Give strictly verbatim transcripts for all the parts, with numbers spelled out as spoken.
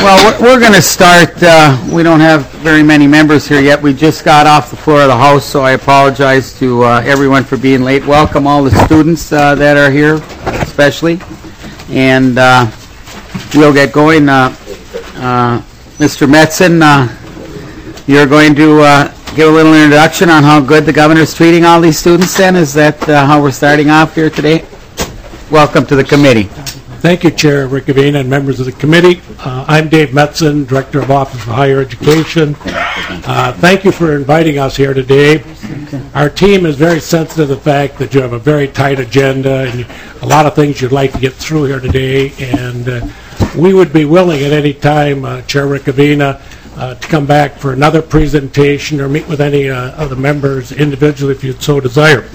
Well, we're, we're going to start. Uh, we don't have very many members here yet. We just got off the floor of the House, so I apologize to uh, everyone for being late. Welcome all the students uh, that are here, especially. And uh, we'll get going. Uh, uh, Mister Metzen, uh, you're going to uh, give a little introduction on how good the governor's treating all these students then? Is that uh, how we're starting off here today? Welcome to the committee. Thank you, Chair Rick Gavina and members of the committee. Uh, I'm Dave Metzen, Director of Office of Higher Education. Uh, thank you for inviting us here today. Our team is very sensitive to the fact that you have a very tight agenda and a lot of things you'd like to get through here today, and uh, we would be willing at any time, uh, Chair Rick Gavina, uh, to come back for another presentation or meet with any uh, of the members individually if you'd so desire.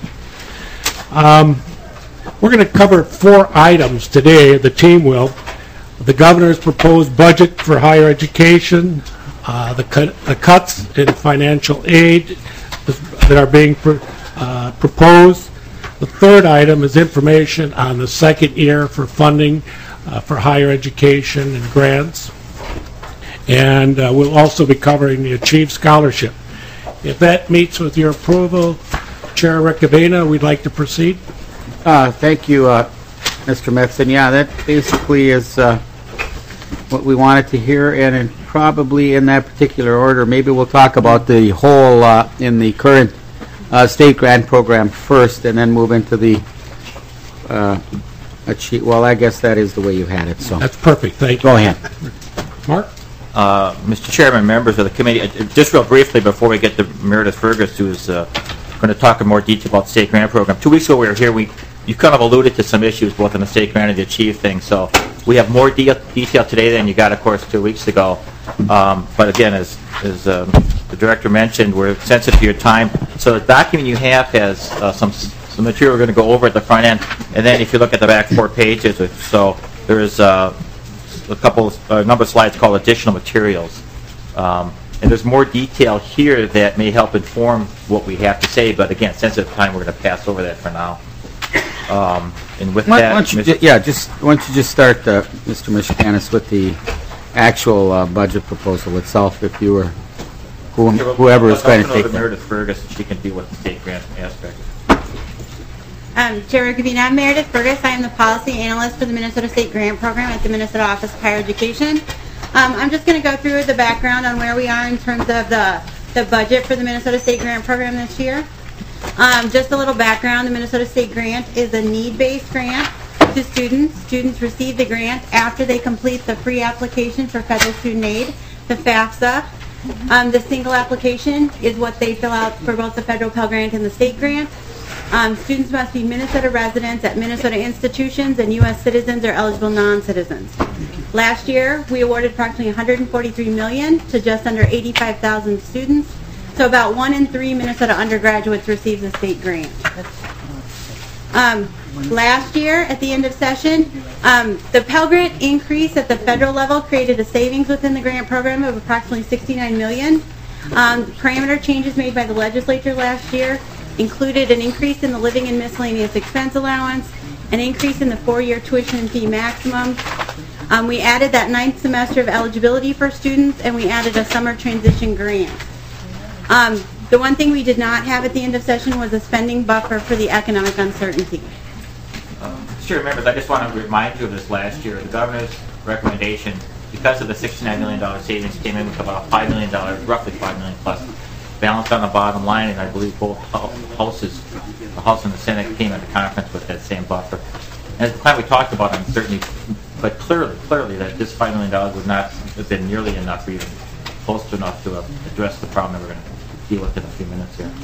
Um, We're going to cover four items today, the team will. The governor's proposed budget for higher education, uh, the, cut, the cuts in financial aid that are being pr uh, proposed. The third item is information on the second year for funding uh, for higher education and grants. And uh, we'll also be covering the Achieve Scholarship. If that meets with your approval, Chair Rick Gavina, we'd like to proceed. Uh, thank you, uh, Mister Metzen. Yeah, that basically is uh, what we wanted to hear, and in, probably in that particular order. Maybe we'll talk about the whole uh, in the current uh, state grant program first, and then move into the uh, achieve. Well, I guess that is the way you had it. So that's perfect. Thank you. Go ahead, Mark. Uh, Mister Chairman, members of the committee, uh, just real briefly before we get to Meredith Fergus, who's uh, going to talk in more detail about the state grant program. Two weeks ago we were here. We You kind of alluded to some issues both in the state grant and the Achieve thing, so we have more de detail today than you got, of course, two weeks ago. Um, but again, as, as um, the director mentioned, we're sensitive to your time. So the document you have has uh, some, some material we're going to go over at the front end, and then if you look at the back four pages, so there is uh, a couple, a number of slides called additional materials. Um, and there's more detail here that may help inform what we have to say, but again, sensitive to time, we're going to pass over that for now. Um, and with why, that, why don't you ju yeah, just why don't you just start, uh, Mister Michiganis, with the actual uh, budget proposal itself, if you were who, whoever is going to take that. Meredith Fergus, and she can deal with the state grant aspect. Um, Chair Gavina, I'm Meredith Fergus. I am the policy analyst for the Minnesota State Grant Program at the Minnesota Office of Higher Education. Um, I'm just going to go through the background on where we are in terms of the the budget for the Minnesota State Grant Program this year. Um, just a little background, the Minnesota State Grant is a need-based grant to students. Students receive the grant after they complete the pre-application for federal student aid, the FAFSA. Um, the single application is what they fill out for both the federal Pell Grant and the state grant. Um, students must be Minnesota residents at Minnesota institutions, and U S citizens or eligible non-citizens. Last year, we awarded approximately one hundred forty-three million dollars to just under eighty-five thousand students. So about one in three Minnesota undergraduates receives a state grant. Um, last year, at the end of session, um, the Pell Grant increase at the federal level created a savings within the grant program of approximately sixty-nine million dollars. Um, parameter changes made by the legislature last year included an increase in the living and miscellaneous expense allowance, an increase in the four-year tuition and fee maximum. Um, we added that ninth semester of eligibility for students, and we added a summer transition grant. Um, the one thing we did not have at the end of session was a spending buffer for the economic uncertainty. Um, sure, members, I just want to remind you of this last year. The governor's recommendation, because of the sixty-nine million dollars savings, came in with about five million dollars, roughly five million dollars plus balance on the bottom line, and I believe both houses, the House and the Senate, came at the conference with that same buffer. And at the time we talked about uncertainty, but clearly, clearly that this five million dollars would not have been nearly enough or even close to enough to uh, address the problem that we're going to deal with in a few minutes here.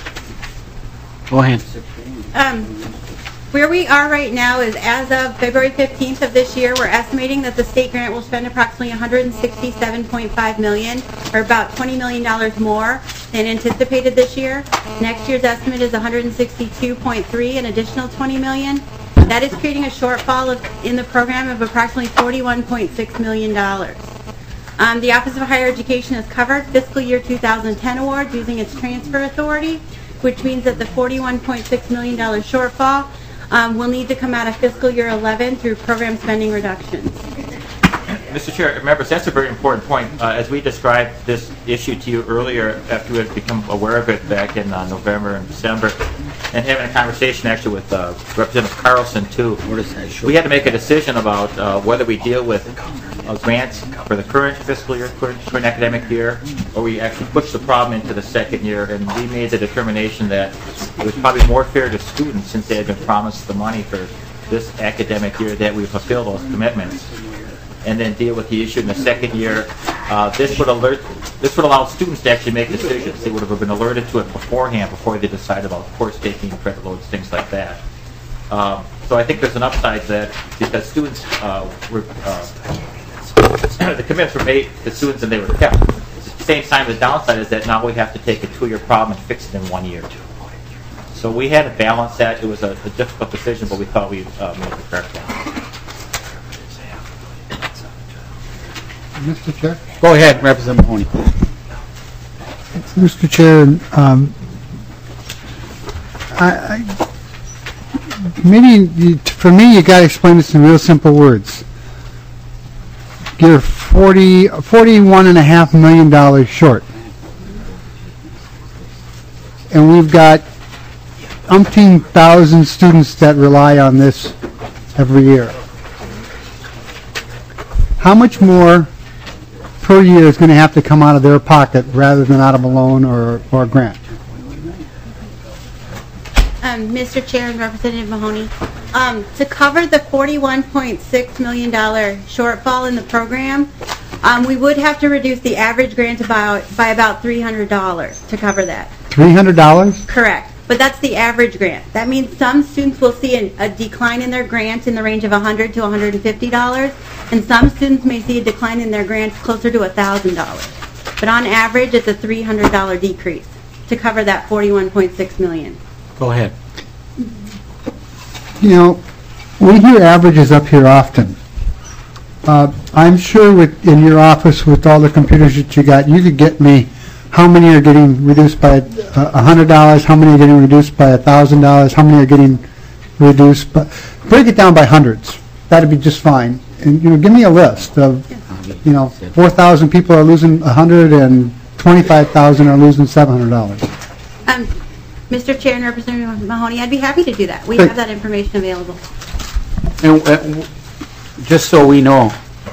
Go ahead. Um, where we are right now is, as of February fifteenth of this year, we're estimating that the state grant will spend approximately one hundred sixty-seven point five million dollars, or about twenty million dollars more than anticipated this year. Next year's estimate is one hundred sixty-two point three, an additional twenty million dollars. That is creating a shortfall of, in the program of approximately forty-one point six million dollars. Um, the Office of Higher Education has covered fiscal year two thousand ten awards using its transfer authority, which means that the forty-one point six million dollars shortfall um, will need to come out of fiscal year eleven through program spending reductions. Mister Chair, members, that's a very important point. Uh, as we described this issue to you earlier, after we had become aware of it back in uh, November and December, and having a conversation actually with uh, Representative Carlson too, we had to make a decision about uh, whether we deal with uh, grants for the current fiscal year, current, current academic year, or we actually push the problem into the second year. And we made the determination that it was probably more fair to students, since they had been promised the money for this academic year, that we fulfill those commitments and then deal with the issue in the second year. Uh, this would alert, this would allow students to actually make decisions. They would have been alerted to it beforehand before they decide about course taking, credit loads, things like that. Um, so I think there's an upside to that, because students uh, were, uh, the commitments were made to students and they were kept. At the same time, the downside is that now we have to take a two-year problem and fix it in one year. So we had to balance that. It was a, a difficult decision, but we thought we uh, made the correct one. Mister Chair? Go ahead, Representative Mahoney. Mister Chair, um, I, I, maybe you, for me, you got to explain this in real simple words. You're forty, forty-one and a half million dollars short, and we've got umpteen thousand students that rely on this every year. How much more per year is going to have to come out of their pocket rather than out of a loan or, or a grant? Um, Mister Chair and Representative Mahoney, um, to cover the forty-one point six million dollars shortfall in the program, um, we would have to reduce the average grant about by about three hundred dollars to cover that. three hundred dollars? Correct. But that's the average grant. That means some students will see an, a decline in their grant in the range of one hundred to one hundred fifty dollars, and some students may see a decline in their grants closer to one thousand dollars. But on average, it's a three hundred dollars decrease to cover that forty-one point six million dollars. Go ahead. You know, we hear averages up here often. Uh, I'm sure with, in your office with all the computers that you got, you could get me how many are getting reduced by uh, one hundred dollars, how many are getting reduced by one thousand dollars, how many are getting reduced by... Break it down by hundreds. That'd be just fine. And, you know, give me a list of, you know, four thousand people are losing one hundred and twenty-five thousand are losing seven hundred dollars. Um, Mister Chair and Representative Mahoney, I'd be happy to do that. We Great. have that information available. And, uh, w- just so we know,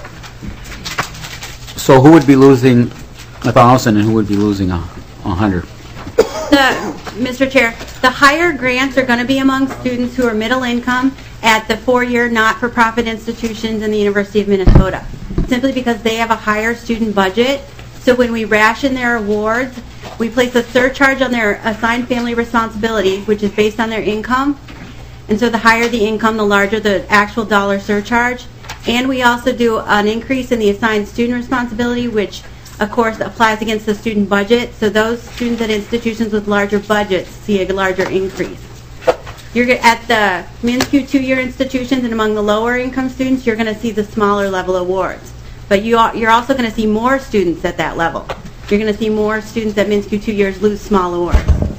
so who would be losing a thousand and who would be losing a, a hundred? The, Mister Chair, the higher grants are going to be among students who are middle income at the four-year not-for-profit institutions in the University of Minnesota, simply because they have a higher student budget. So when we ration their awards, we place a surcharge on their assigned family responsibility, which is based on their income. And so the higher the income, the larger the actual dollar surcharge. And we also do an increase in the assigned student responsibility, which of course applies against the student budget. So those students at institutions with larger budgets see a larger increase. You're g- at the MnSCU two-year institutions and among the lower income students, you're going to see the smaller level awards. But you are, you're also going to see more students at that level. You're going to see more students at MnSCU two years lose small awards.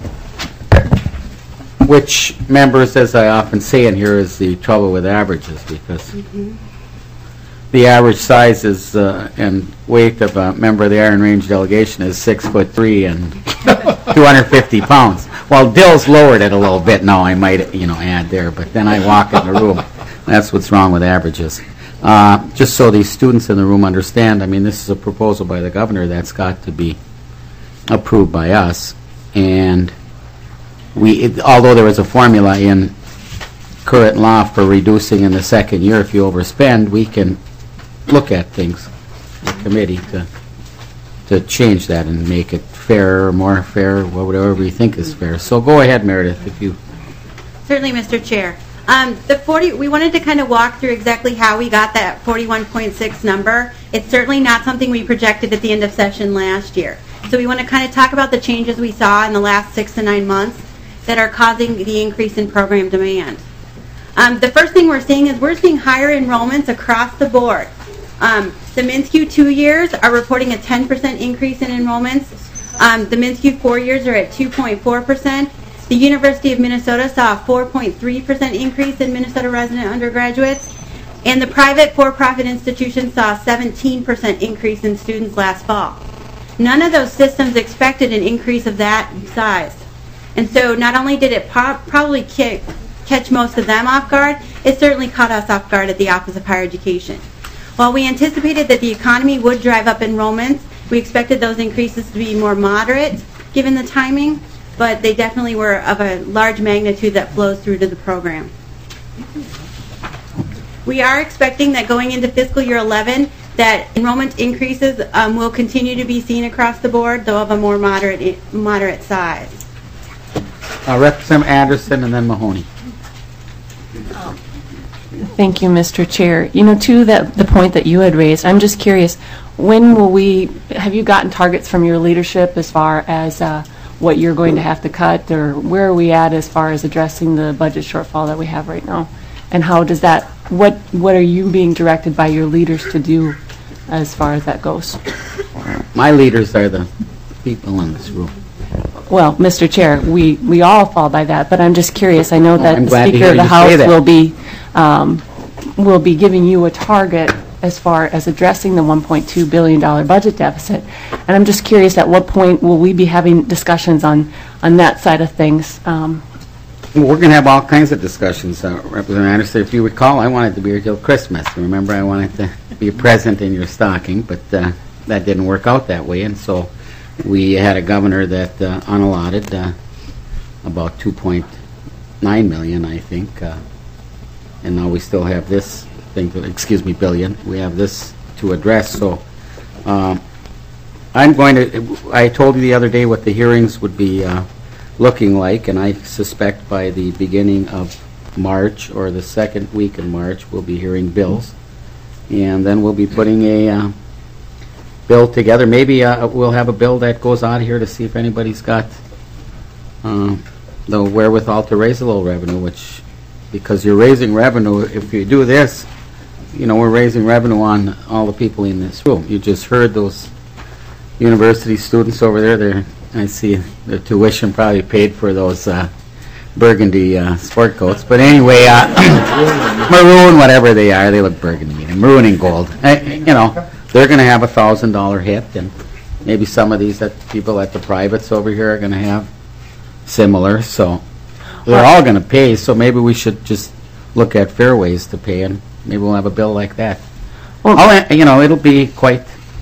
Which, members, as I often say in here, is the trouble with averages, because Mm-hmm. the average size is uh, and weight of a member of the Iron Range delegation is six foot three and two hundred fifty pounds. Well, Dill's lowered it a little bit now, I might, you know, add there, but then I walk in the room. That's what's wrong with averages. Uh, just so these students in the room understand, I mean, this is a proposal by the governor that's got to be approved by us, and we, it, although there is a formula in current law for reducing in the second year if you overspend, we can look at things, the committee, to to change that and make it fairer, more fair, whatever we think is fair. So go ahead, Meredith, if you... Certainly, Mister Chair. Um, the forty, we wanted to kind of walk through exactly how we got that forty-one point six number. It's certainly not something we projected at the end of session last year. So we want to kind of talk about the changes we saw in the last six to nine months that are causing the increase in program demand. Um, the first thing we're seeing is we're seeing higher enrollments across the board. Um, the MnSCU two years are reporting a ten percent increase in enrollments. Um, the MnSCU four years are at two point four percent. The University of Minnesota saw a four point three percent increase in Minnesota resident undergraduates. And the private for-profit institution saw a seventeen percent increase in students last fall. None of those systems expected an increase of that size. And so not only did it po- probably kick, catch most of them off guard, it certainly caught us off guard at the Office of Higher Education. While we anticipated that the economy would drive up enrollments, we expected those increases to be more moderate given the timing, but they definitely were of a large magnitude that flows through to the program. We are expecting that going into fiscal year eleven, that enrollment increases um, will continue to be seen across the board, though of a more moderate moderate size. Uh, Representative Anderson and then Mahoney. Thank you, Mister Chair. You know, to that the point that you had raised, I'm just curious, when will we, have you gotten targets from your leadership as far as uh, what you're going to have to cut, or where are we at as far as addressing the budget shortfall that we have right now? And how does that, what, what are you being directed by your leaders to do as far as that goes? My leaders are the people in this room. Well, Mister Chair, we, we all fall by that, but I'm just curious. I know that I'm the glad to Speaker hear of the you say House that. will be, um, will be giving you a target as far as addressing the one point two billion dollars budget deficit. And I'm just curious, at what point will we be having discussions on, on that side of things? Um, Well, we're going to have all kinds of discussions. Uh, Representative Anderson, if you recall, I wanted to be here till Christmas. Remember, I wanted to be a present in your stocking, but uh, that didn't work out that way. And so we had a governor that uh, unallotted uh, about two point nine million dollars, I think. Uh, and now we still have this thing, to, excuse me, billion. We have this to address. So um, I'm going to, I told you the other day what the hearings would be uh, looking like, and I suspect by the beginning of March or the second week in March we'll be hearing bills, and then we'll be putting a uh, bill together. Maybe uh, we'll have a bill that goes out here to see if anybody's got uh, the wherewithal to raise a little revenue, which, because you're raising revenue, if you do this, you know, we're raising revenue on all the people in this room. You just heard those university students over there. They're, I see the tuition probably paid for those uh, burgundy uh, sport coats. But anyway, uh, maroon, whatever they are, they look burgundy. Maroon and gold. I, you know, they're going to have a thousand dollar hit, and maybe some of these that people at the privates over here are going to have similar. So they're all going to pay. So maybe we should just look at fair ways to pay, and maybe we'll have a bill like that. Well, I'll, you know, it'll be quite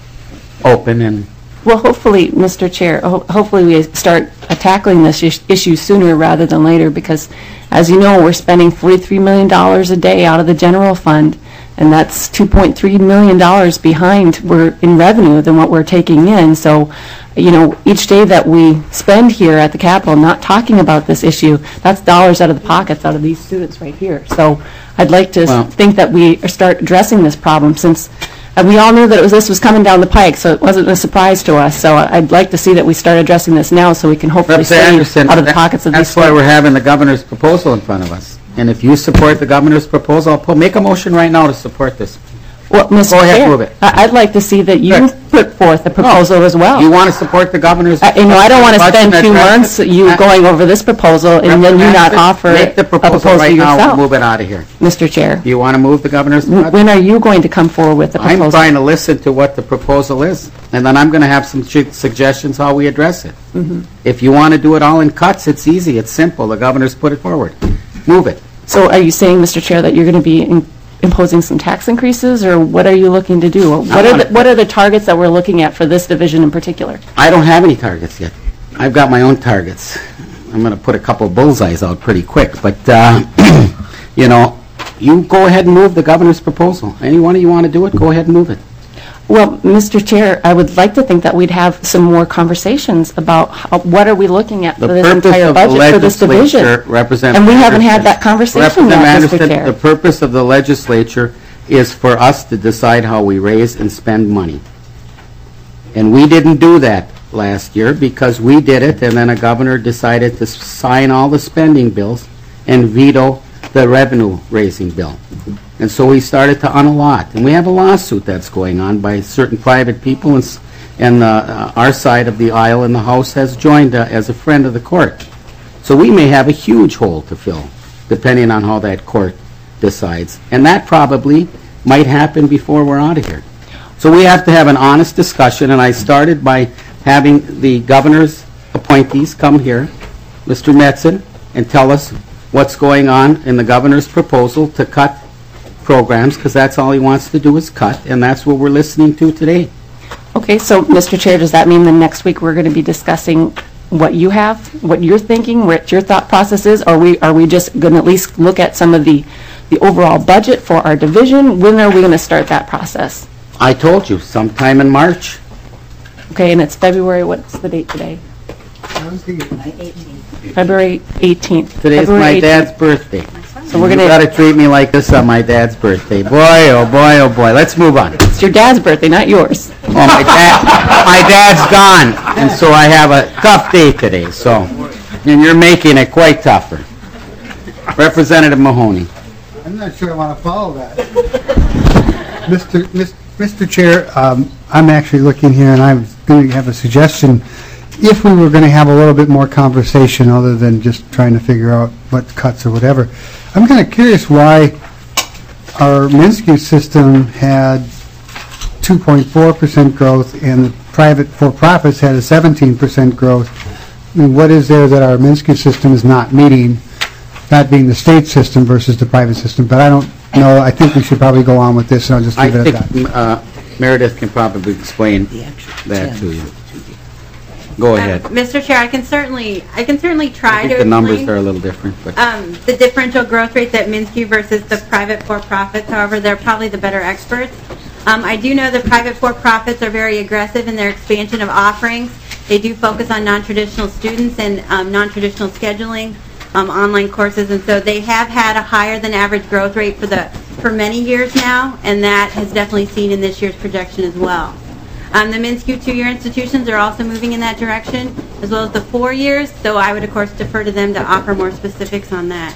open and. Well, hopefully, Mister Chair, ho- hopefully we start uh, tackling this is- issue sooner rather than later, because, as you know, we're spending forty-three million dollars a day out of the general fund, and that's two point three million dollars behind we're in revenue than what we're taking in. So, you know, each day that we spend here at the Capitol not talking about this issue, that's dollars out of the pockets out of these students right here. So I'd like to Well- s- think that we start addressing this problem, since Uh, we all knew that it was, this was coming down the pike, so it wasn't a surprise to us. So I- I'd like to see that we start addressing this now, so we can hopefully Representative save Anderson, out of the that- pockets of these that's why we're students. having the governor's proposal in front of us. And if you support the governor's proposal, I'll put, make a motion right now to support this. Well, Mister Go ahead, Chair, move it. I- I'd like to see that you Good. put forth a proposal as well. You want to support the governor's? I- You know, I don't want to budget spend and two address months it? you Uh, going over this proposal and then you not Representative, offer Make the a proposal proposal right now, we'll yourself, move it out of here. Mister Chair. Do you want to move the governor's W- budget? When are you going to come forward with the I'm proposal? trying to listen to what the proposal is, and then I'm going to have some su- suggestions how we address it. Mm-hmm. If you want to do it all in cuts, it's easy, it's simple. The governor's put it forward. Move it. So are you saying, Mister Chair, that you're going to be in- imposing some tax increases, or what are you looking to do? What are wanna- the, what are the targets that we're looking at for this division in particular? I don't have any targets yet. I've got my own targets. I'm going to put a couple of bullseyes out pretty quick, but, uh, you know, you go ahead and move the governor's proposal. Any one of you want to do it, go ahead and move it. Well, Mister Chair, I would like to think that we'd have some more conversations about how, what are we looking at The for this purpose entire of the budget for this division. legislature, Representative And we haven't had Anderson- that conversation Representative yet, Mister Anderson, Chair. the purpose of the legislature is for us to decide how we raise and spend money. And we didn't do that last year because we did it, and then a governor decided to sign all the spending bills and veto the revenue-raising bill. And so we started to unallot. And we have a lawsuit that's going on by certain private people, and, s- and uh, uh, our side of the aisle in the House has joined uh, as a friend of the court. So we may have a huge hole to fill, depending on how that court decides. And that probably might happen before we're out of here. So we have to have an honest discussion, and I started by having the governor's appointees come here, Mister Metzen, and tell us what's going on in the governor's proposal to cut programs, because that's all he wants to do is cut, and that's what we're listening to today. Okay, so, Mister Chair, does that mean that next week we're going to be discussing what you have, what you're thinking, what your thought process is? Or are we, are we just going to at least look at some of the, the overall budget for our division? When are we going to start that process? I told you, sometime in March. Okay, and it's February, what's the date today? I was thinking February eighteenth. Today's February my eighteenth. dad's birthday. So we're You going gotta to, treat me like this on my dad's birthday. Boy, oh boy, oh boy. Let's move on. it's your dad's birthday, not yours. Oh, my dad, my dad's gone, and so I have a tough day today, so, and you're making it quite tougher. Representative Mahoney. I'm not sure I want to follow that. Mister Mis- Mister Chair, um, I'm actually looking here, and I was going to have a suggestion. If we were going to have a little bit more conversation other than just trying to figure out what cuts or whatever, I'm kind of curious why our Minsky system had two point four percent growth and the private for-profits had a seventeen percent growth. I mean, what is there that our Minsky system is not meeting, that being the state system versus the private system? But I don't know. I think we should probably go on with this, and I'll just I leave it at think that. uh, Meredith can probably explain that to you. Go ahead. Um, Mister Chair, I can certainly, I can certainly try I to think the numbers explain, are a little different, but um, the differential growth rates at Minsky versus the private for-profits. However, they're probably the better experts. Um, I do know the private for-profits are very aggressive in their expansion of offerings. They do focus on non-traditional students and um, non-traditional scheduling, um, online courses, and so they have had a higher than average growth rate for the for many years now, and that has definitely seen in this year's projection as well. Um, the Minsky two-year institutions are also moving in that direction, as well as the four years, so I would, of course, defer to them to offer more specifics on that.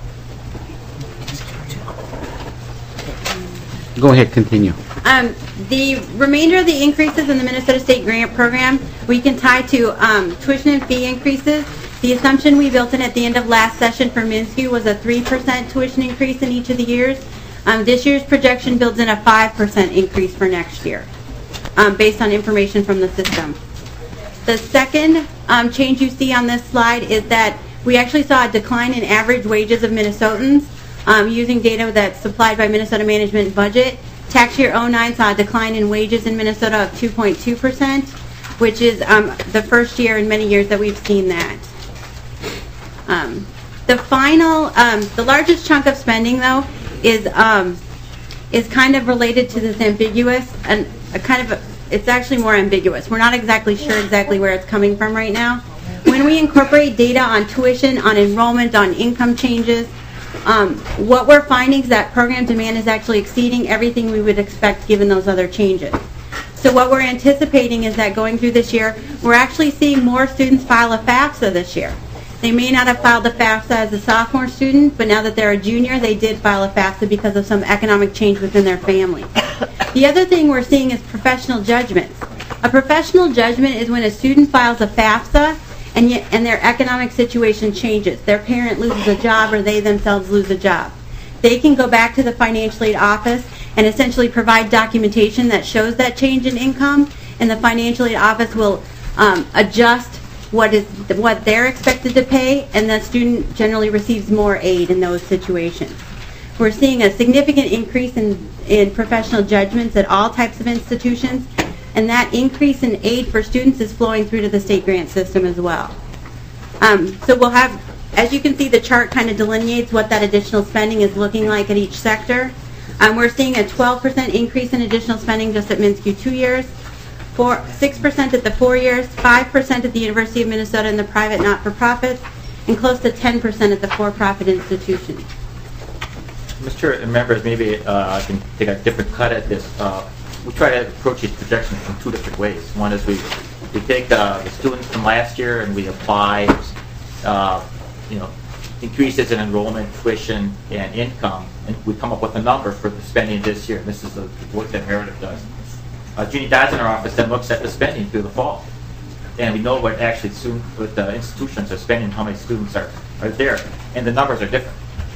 go ahead, continue. Um, the remainder of the increases in the Minnesota State Grant Program, we can tie to um, tuition and fee increases. The assumption we built in at the end of last session for Minsky was a three percent tuition increase in each of the years. Um, this year's projection builds in a five percent increase for next year, um, based on information from the system. The second um, change you see on this slide is that we actually saw a decline in average wages of Minnesotans um, using data that's supplied by Minnesota Management Budget. Tax year oh nine saw a decline in wages in Minnesota of two point two percent, which is um, the first year in many years that we've seen that. Um, the final, um, the largest chunk of spending, though, is um, is kind of related to this ambiguous and a kind of a, it's actually more ambiguous. We're not exactly sure exactly where it's coming from right now. When we incorporate data on tuition, on enrollment, on income changes, um, what we're finding is that program demand is actually exceeding everything we would expect given those other changes. So what we're anticipating is that going through this year, we're actually seeing more students file a FAFSA this year. They may not have filed a FAFSA as a sophomore student, but now that they're a junior, they did file a FAFSA because of some economic change within their family. The other thing we're seeing is professional judgments. A professional judgment is when a student files a FAFSA and, yet, and their economic situation changes. Their parent loses a job or they themselves lose a job. They can go back to the financial aid office and essentially provide documentation that shows that change in income, and the financial aid office will um, adjust what is what they're expected to pay, and the student generally receives more aid in those situations. We're seeing a significant increase in, in professional judgments at all types of institutions, and that increase in aid for students is flowing through to the state grant system as well. Um, so we'll have, as you can see, the chart kind of delineates what that additional spending is looking like at each sector. Um, we're seeing a twelve percent increase in additional spending just at Minsky two years, Four, six percent at the four years, five percent at the University of Minnesota and the private not-for-profits, and close to ten percent at the for-profit institutions. Mister and members, maybe uh, I can take a different cut at this. Uh, we try to approach these projections from two different ways. One is we, we take uh, the students from last year and we apply uh, you know, increases in enrollment, tuition, and income, and we come up with a number for the spending this year. This is the work that Meredith does. Uh, Junie Dodds in our office then looks at the spending through the fall, and we know what actually soon what the institutions are spending, how many students are, are there, and the numbers are different.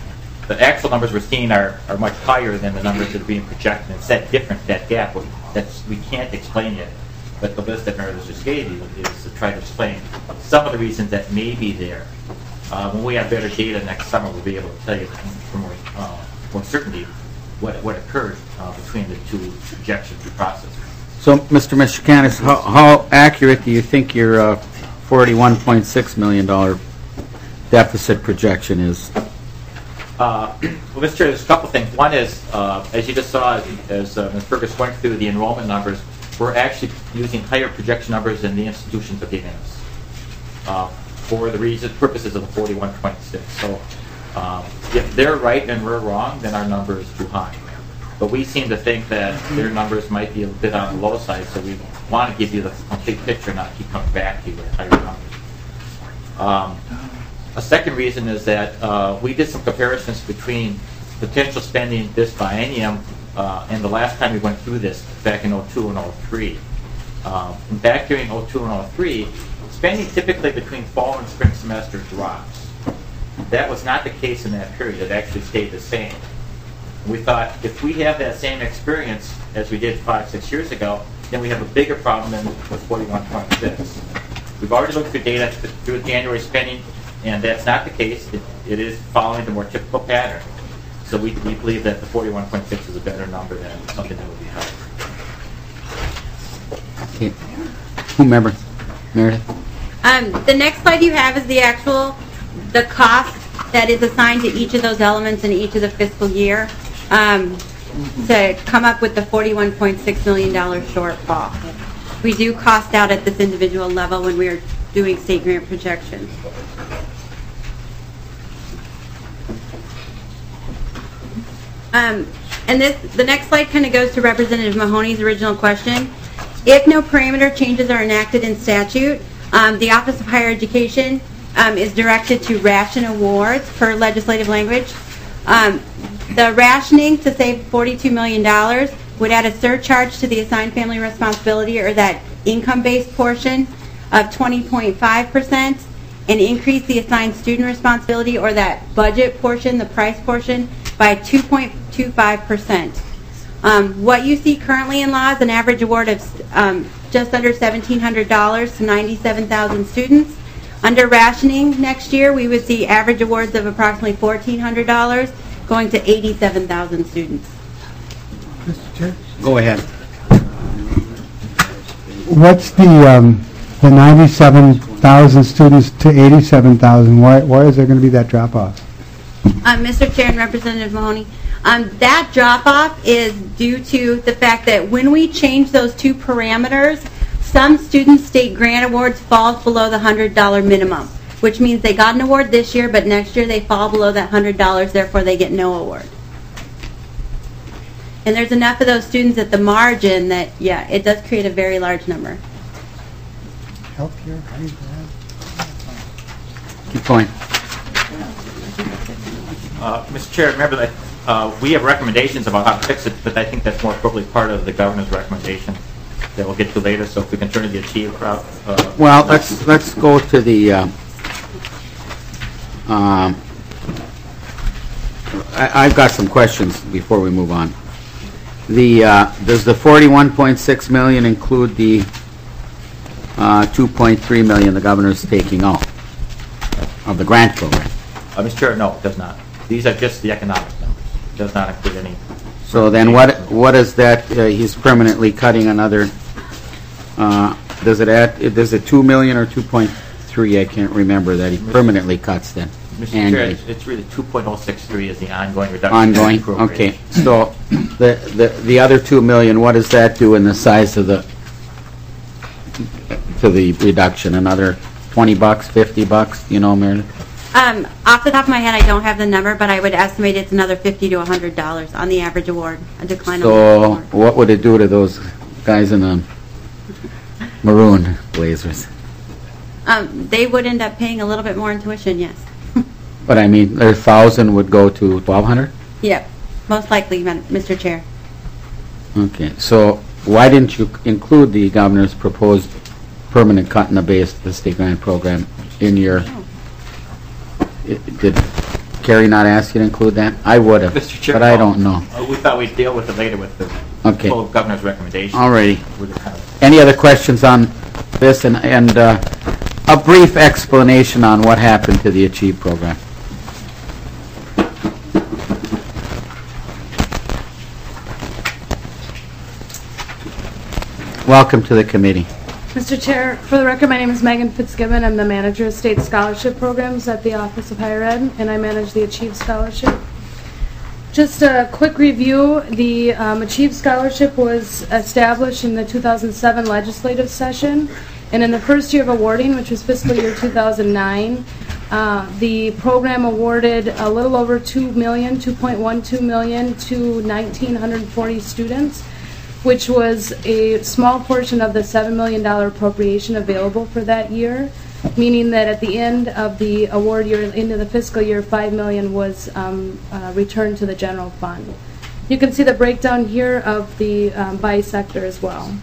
the actual numbers we're seeing are, are much higher than the numbers that are being projected. It's that difference, that gap, that's, we can't explain it. But the list that Meredith just gave you is to try to explain some of the reasons that may be there. Uh, when we have better data next summer, we'll be able to tell you for more, uh, more certainty what, what occurred uh, between the two projections and processes. So, Mister Michicanis, how, how accurate do you think your uh, forty-one point six million dollars deficit projection is? Uh, well, Mister Chair, there's a couple things. One is, uh, as you just saw, as uh, Miz Fergus went through the enrollment numbers, we're actually using higher projection numbers than the institutions have given us uh, for the reason, purposes of the forty-one point six. So um, if they're right and we're wrong, then our number is too high. But we seem to think that their numbers might be a bit on the low side, so we want to give you the complete picture, not keep coming back to you with higher numbers. Um, a second reason is that uh, we did some comparisons between potential spending this biennium uh, and the last time we went through this back in oh two and oh three. Um, and back during oh two and oh three, spending typically between fall and spring semester drops. That was not the case in that period. It actually stayed the same. We thought if we have that same experience as we did five, six years ago, then we have a bigger problem than with forty-one point six. We've already looked through data through January spending, and that's not the case. It, it is following the more typical pattern. So we, we believe that the forty-one point six is a better number than something that would be higher. Okay. Whomever. Meredith? Um, the next slide you have is the actual, the cost that is assigned to each of those elements in each of the fiscal year um, to come up with the forty-one point six million dollars shortfall. We do cost out at this individual level when we are doing state grant projections. Um, and this, the next slide kind of goes to Representative Mahoney's original question. If no parameter changes are enacted in statute, um, the Office of Higher Education um, is directed to ration awards per legislative language. Um, the rationing to save forty-two million dollars would add a surcharge to the assigned family responsibility, or that income-based portion, of twenty point five percent, and increase the assigned student responsibility, or that budget portion, the price portion, by two point two five percent. Um, what you see currently in law is an average award of um, just under seventeen hundred dollars to ninety-seven thousand students. Under rationing next year, we would see average awards of approximately fourteen hundred dollars going to eighty-seven thousand students. Mister Chair? Go ahead. What's the, um, the ninety-seven thousand students to eighty-seven thousand? Why, why is there going to be that drop-off? Um, Mister Chair and Representative Mahoney, um, that drop-off is due to the fact that when we change those two parameters, some student state grant awards fall below the one hundred dollar minimum, which means they got an award this year, but next year they fall below that one hundred dollars, therefore they get no award. And there's enough of those students at the margin that, yeah, it does create a very large number. Healthcare? How do you Keep going. Uh, Mister Chair, remember that uh, we have recommendations about how to fix it, but I think that's more appropriately part of the governor's recommendation that we'll get to later. So if we can turn to the achieve route. Uh, Well, let's let's go to the. Uh, um, I, I've got some questions before we move on. The uh, does the forty-one point six million include the uh, two point three million the governor's taking out of the grant program? uh, Mister Chair, no, it does not. These are just the economic numbers. It does not include any. So then, what what is that? Uh, he's permanently cutting another. Uh, does it add? Does it two million or two point three? I can't remember that he permanently cuts then. Mister Chair, Annually. it's, it's really two point oh six three is the ongoing reduction. Ongoing. in appropriation. Okay. So the the the other two million. What does that do in the size of the to the reduction? Another twenty bucks, fifty bucks. You know, Meredith. Um, off the top of my head, I don't have the number, but I would estimate it's another fifty to one hundred dollars on the average award, a decline on the So award. what would it do to those guys in the maroon blazers? Um, they would end up paying a little bit more in tuition, yes. But I mean, their thousand would go to twelve hundred. Yep, most likely, Mister Chair. Okay. So why didn't you include the governor's proposed permanent cut in the base of the state grant program in your? It, did Kerry not ask you to include that? I would have, Mister Chair, but I don't know. Uh, We thought we'd deal with it later with the Okay. full governor's recommendation. All righty. We're just kind of- Any other questions on this, and, and uh, a brief explanation on what happened to the Achieve program? Welcome to the committee. Mister Chair, for the record, my name is Megan Fitzgibbon. I'm the manager of state scholarship programs at the Office of Higher Ed, and I manage the Achieve Scholarship. Just a quick review, the um, Achieve Scholarship was established in the two thousand seven legislative session, and in the first year of awarding, which was fiscal year two thousand nine, uh, the program awarded a little over two million, two point one two million to one thousand nine hundred forty students, which was a small portion of the seven million dollars appropriation available for that year, meaning that at the end of the award year, into the fiscal year, five million dollars was um, uh, returned to the general fund. You can see the breakdown here of the um, by sector as well.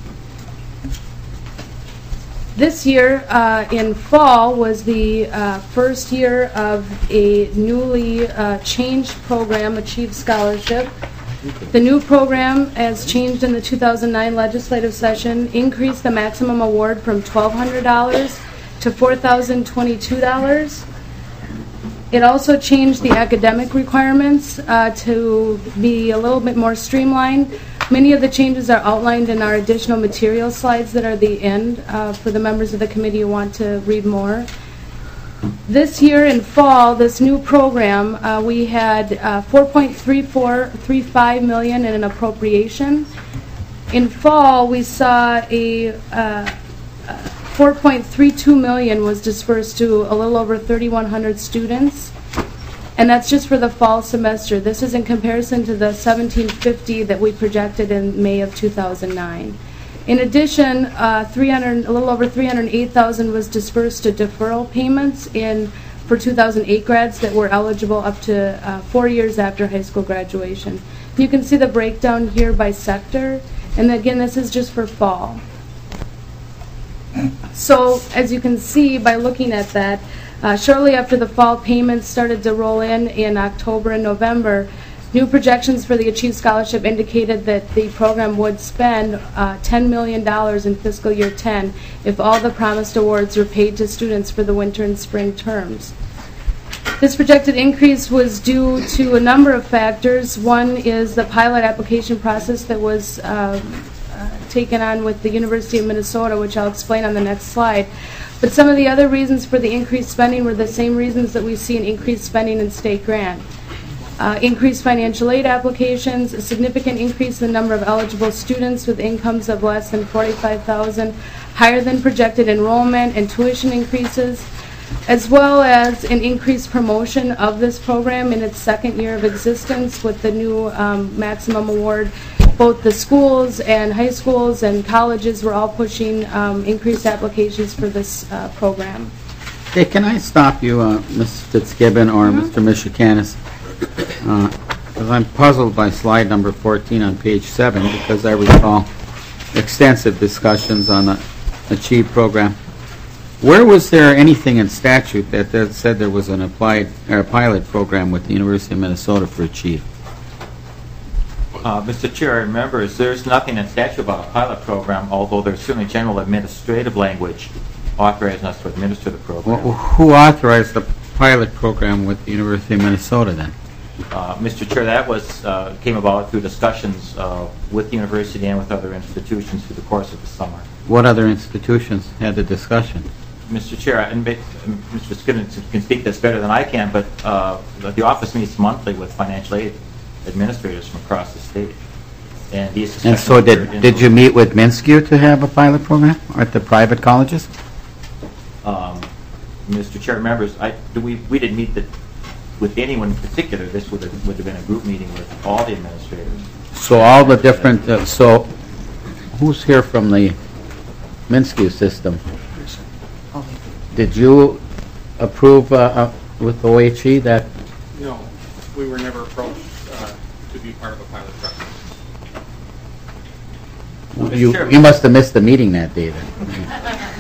This year, uh, in fall, was the uh, first year of a newly uh, changed program, Achieve Scholarship. The new program, as changed in the two thousand nine legislative session, increased the maximum award from twelve hundred dollars to four thousand twenty-two dollars. It also changed the academic requirements uh, to be a little bit more streamlined. Many of the changes are outlined in our additional material slides that are the end uh, for the members of the committee who want to read more. This year in fall, this new program, uh, we had uh, four point three four three five million dollars in an appropriation. In fall, we saw a uh, four point three two million dollars was dispersed to a little over thirty-one hundred students, and that's just for the fall semester. This is in comparison to the seventeen fifty that we projected in May of two thousand nine. In addition, uh, three hundred, a little over three hundred eight thousand dollars was dispersed to deferral payments in for two thousand eight grads that were eligible up to uh, four years after high school graduation. You can see the breakdown here by sector, and again, this is just for fall. So, as you can see by looking at that, uh, shortly after the fall payments started to roll in in October and November, new projections for the Achieve Scholarship indicated that the program would spend uh, ten million dollars in fiscal year ten if all the promised awards were paid to students for the winter and spring terms. This projected increase was due to a number of factors. One is the pilot application process that was uh, uh, taken on with the University of Minnesota, which I'll explain on the next slide. But some of the other reasons for the increased spending were the same reasons that we see in increased spending in state grant. Uh, increased financial aid applications, a significant increase in the number of eligible students with incomes of less than forty-five thousand dollars, higher than projected enrollment and tuition increases, as well as an increased promotion of this program in its second year of existence with the new um, maximum award. Both the schools and high schools and colleges were all pushing um, increased applications for this uh, program. Hey, can I stop you, uh, Miz Fitzgibbon or mm-hmm. Mister Michicanis? Because uh, I'm puzzled by slide number fourteen on page seven, because I recall extensive discussions on the Achieve program. Where was there anything in statute that, that said there was an applied or a pilot program with the University of Minnesota for Achieve? Uh, Mister Chair and members, there's nothing in statute about a pilot program, although there's certainly general administrative language authorizing us to administer the program. Well, who authorized the pilot program with the University of Minnesota then? Uh, Mister Chair, that was uh, came about through discussions uh, with the university and with other institutions through the course of the summer. What other institutions had the discussion? Mister Chair, and Mister Skinner can speak this better than I can, but uh, the office meets monthly with financial aid administrators from across the state. And these And so did did you meet with Minskew to have a pilot program at the private colleges? Um, Mister Chair, members, I, do we we didn't meet the, with anyone in particular. This would have, would have been a group meeting with all the administrators. So all the different, uh, so who's here from the Minskew system? Did you approve uh, uh, with O H E that? No, we were never approached uh, to be part of a pilot process. Well, you, you must have missed the meeting that day then.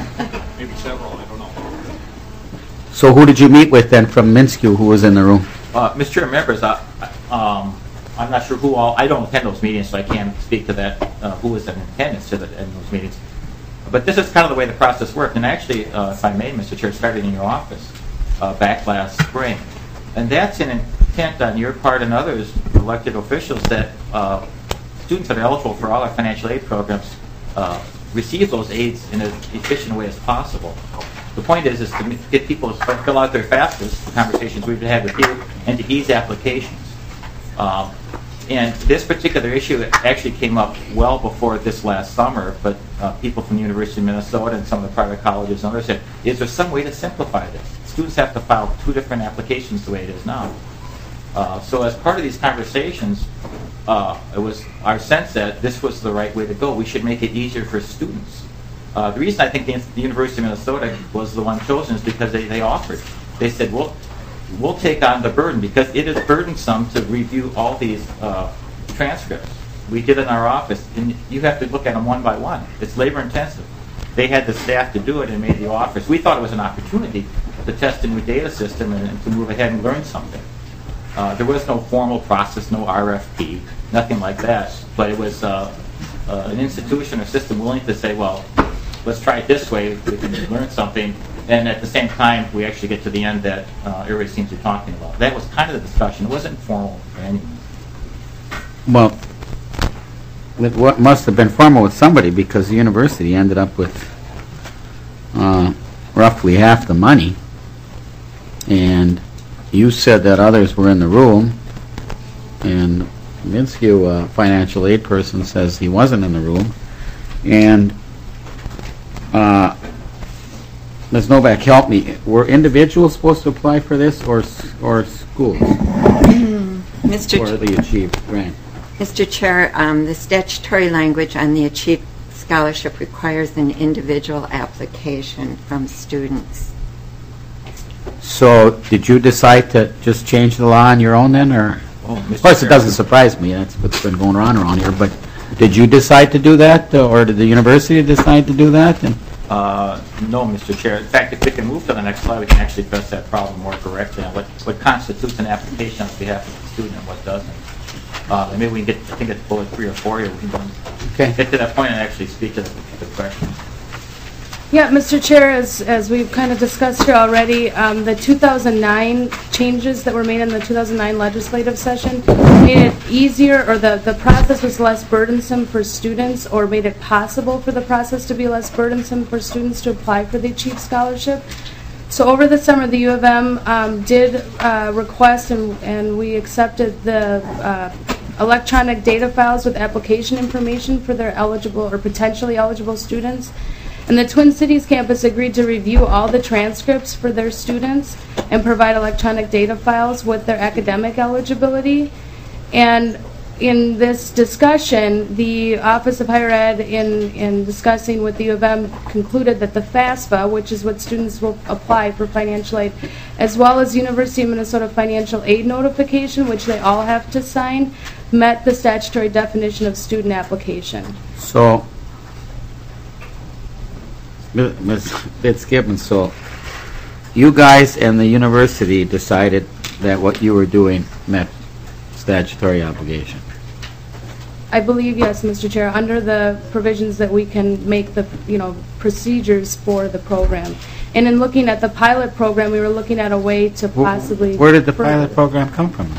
Maybe several, I don't know. So who did you meet with then from Minskew who was in the room? Uh, Mister Chair, members, uh, um, I'm not sure who all, I don't attend those meetings, so I can't speak to that, uh, who was in attendance to the, in those meetings. But this is kind of the way the process worked. And actually, uh, if I may, Mister Chair, it started in your office uh, back last spring. And that's an intent on your part and others, elected officials, that uh, students that are eligible for all our financial aid programs uh, receive those aids in as efficient a way as possible. The point is, is to get people to fill out their FAFSAs, the conversations we've had with you, and to ease applications. Um, and this particular issue actually came up well before this last summer, but uh, people from the University of Minnesota and some of the private colleges and others said, is there some way to simplify this? Students have to file two different applications the way it is now. Uh, so as part of these conversations, uh, it was our sense that this was the right way to go. We should make it easier for students. Uh, the reason I think the, the University of Minnesota was the one chosen is because they, they offered. They said, well, we'll take on the burden because it is burdensome to review all these uh, transcripts. We did it in our office, and you have to look at them one by one. It's labor intensive. They had the staff to do it and made the offers. We thought it was an opportunity to test a new data system and, and to move ahead and learn something. Uh, there was no formal process, no R F P, nothing like that. But it was uh, uh, an institution or system willing to say, well, let's try it this way, we can learn something, and at the same time, we actually get to the end that uh, everybody seems to be talking about. That was kind of the discussion. It wasn't formal or anything. Well, it wa- must have been formal with somebody because the university ended up with uh, roughly half the money. And you said that others were in the room, and Minsky, a financial aid person, says he wasn't in the room. And uh, Miz Novak, help me. Were individuals supposed to apply for this, or s- or schools, Mister for the Achieve grant? Mister Chair, um, the statutory language on the Achieve Scholarship requires an individual application from students. So, did you decide to just change the law on your own then, or? Oh, Of Mister course, it Chair. doesn't surprise me. That's what's been going on around here. But did you decide to do that, uh, or did the university decide to do that? And Uh, no, Mister Chair. In fact, if we can move to the next slide, we can actually address that problem more correctly on what, what constitutes an application on behalf of the student and what doesn't. Uh, and maybe we can get, I think it's bullet three or four here, we can Okay. get to that point and actually speak to the, the question. Yeah, Mister Chair, as, as we've kind of discussed here already, um, the two thousand nine changes that were made in the two thousand nine legislative session made it easier, or the, the process was less burdensome for students, or made it possible for the process to be less burdensome for students to apply for the Achieve Scholarship. So over the summer, the U of M um, did uh, request, and, and we accepted the uh, electronic data files with application information for their eligible or potentially eligible students. And the Twin Cities campus agreed to review all the transcripts for their students and provide electronic data files with their academic eligibility. And in this discussion, the Office of Higher Ed, in, in discussing with the U of M, concluded that the FAFSA, which is what students will apply for financial aid, as well as University of Minnesota financial aid notification, which they all have to sign, met the statutory definition of student application. so, Miz Fitzgibbons, so you guys and the university decided that what you were doing met statutory obligation. I believe, yes, Mister Chair, under the provisions that we can make the, you know, procedures for the program. And in looking at the pilot program, we were looking at a way to Wh- possibly... Where did the pilot program come from?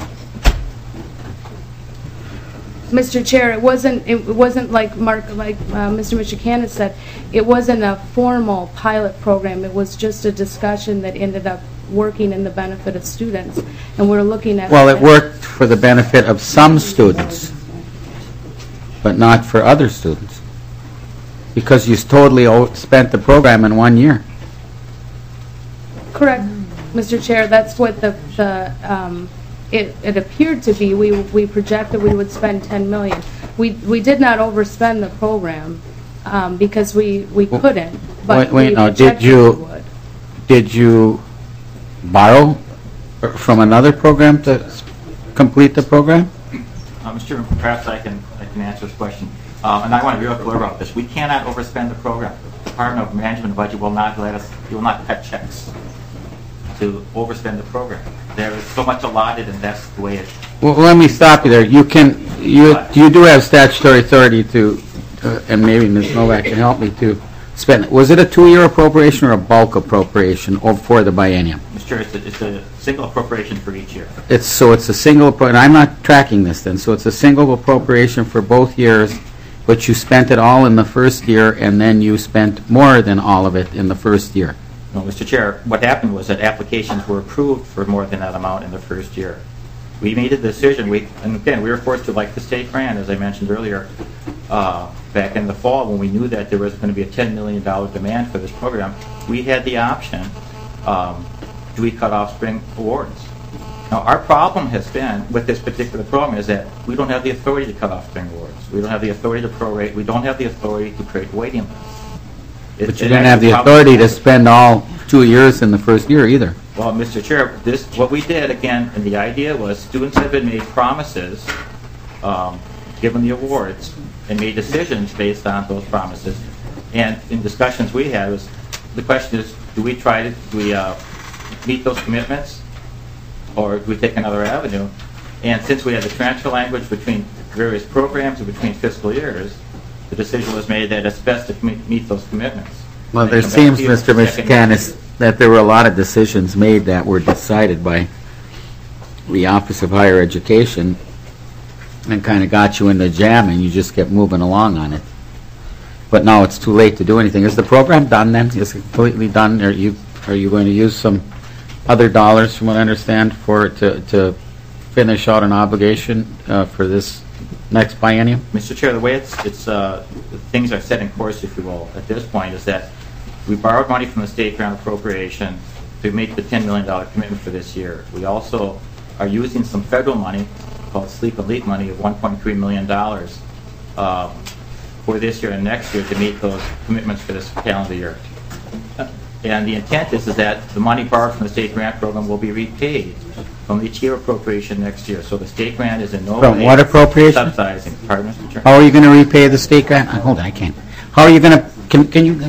Mister Chair, it wasn't, it wasn't like Mark, like uh, Mister Michikanis said, it wasn't a formal pilot program. It was just a discussion that ended up working in the benefit of students. And we're looking at... Well, it worked for the benefit of some students, but not for other students, because you totally o- spent the program in one year. Correct, Mister Chair. That's what the, the um, it, it appeared to be. We, we projected we would spend ten million dollars. We, we did not overspend the program um, because we, we Well, couldn't, but wait, wait, we no, did projected you- we would. Did you borrow from another program to s- complete the program? Uh, Mister Chairman, perhaps I can, I can answer this question. Uh, and I want to be real clear about this. We cannot overspend the program. The Department of Management and Budget will not let us, you will not cut checks. to overspend the program. There is so much allotted, and that's the way it. Well, let me stop you there. You can, you you do have statutory authority to, uh, and maybe Miz Novak can help me to spend it. Was it a two-year appropriation or a bulk appropriation or for the biennium? Mister Chair, it's a, it's a single appropriation for each year. It's, so it's a single, appro- and I'm not tracking this then, so it's a single appropriation for both years, but you spent it all in the first year, and then you spent more than all of it in the first year. No, Mister Chair, what happened was that applications were approved for more than that amount in the first year. We made a decision, we, and again, we were forced to, like the state grant, as I mentioned earlier, uh, back in the fall when we knew that there was going to be a ten million dollars demand for this program, we had the option, um, do we cut off spring awards? Now, our problem has been with this particular program is that we don't have the authority to cut off spring awards. We don't have the authority to prorate. We don't have the authority to create waiting lists. It- But you it didn't have actually the probably- authority to spend all two years in the first year either. Well, Mister Chair, this, what we did, again, and the idea was students have been made promises, um, given the awards, and made decisions based on those promises. And in discussions we had was, the question is, do we try to, do we uh, meet those commitments, or do we take another avenue? And since we had the transfer language between various programs and between fiscal years, the decision was made that it's best to meet meet those commitments. Well, And there come back seems, to you Mister for second year. Michikanis, that there were a lot of decisions made that were decided by the Office of Higher Education and kind of got you in the jam, and you just kept moving along on it. But now it's too late to do anything. Is the program done then? Is it completely done? Are you, are you going to use some other dollars, from what I understand, for, to, to finish out an obligation uh, for this next biennium? Mister Chair, the way it's, it's uh, things are set in course, if you will, at this point, is that we borrowed money from the state grant appropriation to make the ten million dollars commitment for this year. We also are using some federal money, called Sleep Elite money, of one point three million dollars um, for this year and next year to meet those commitments for this calendar year. And the intent is, is that the money borrowed from the state grant program will be repaid from the tier appropriation next year. So the state grant is in no From way what appropriation? subsidizing. Pardon, Mister Chair? How are you going to repay the state grant? Uh, Hold on, I can't. How are you going to, can, can you,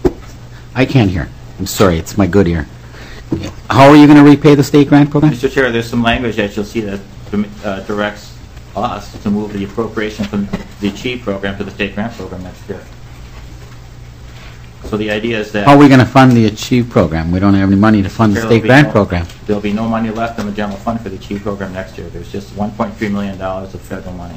I can't hear. I'm sorry, it's my good ear. How are you going to repay the state grant program? Mister Chair, there's some language that you'll see that uh, directs us to move the appropriation from the Achieve program to the state grant program next year. So the idea is that How are we going to fund the Achieve program? We don't have any money to fund the There will state be grant no- program. There'll be no money left in the general fund for the Achieve program next year. There's just one point three million dollars of federal money.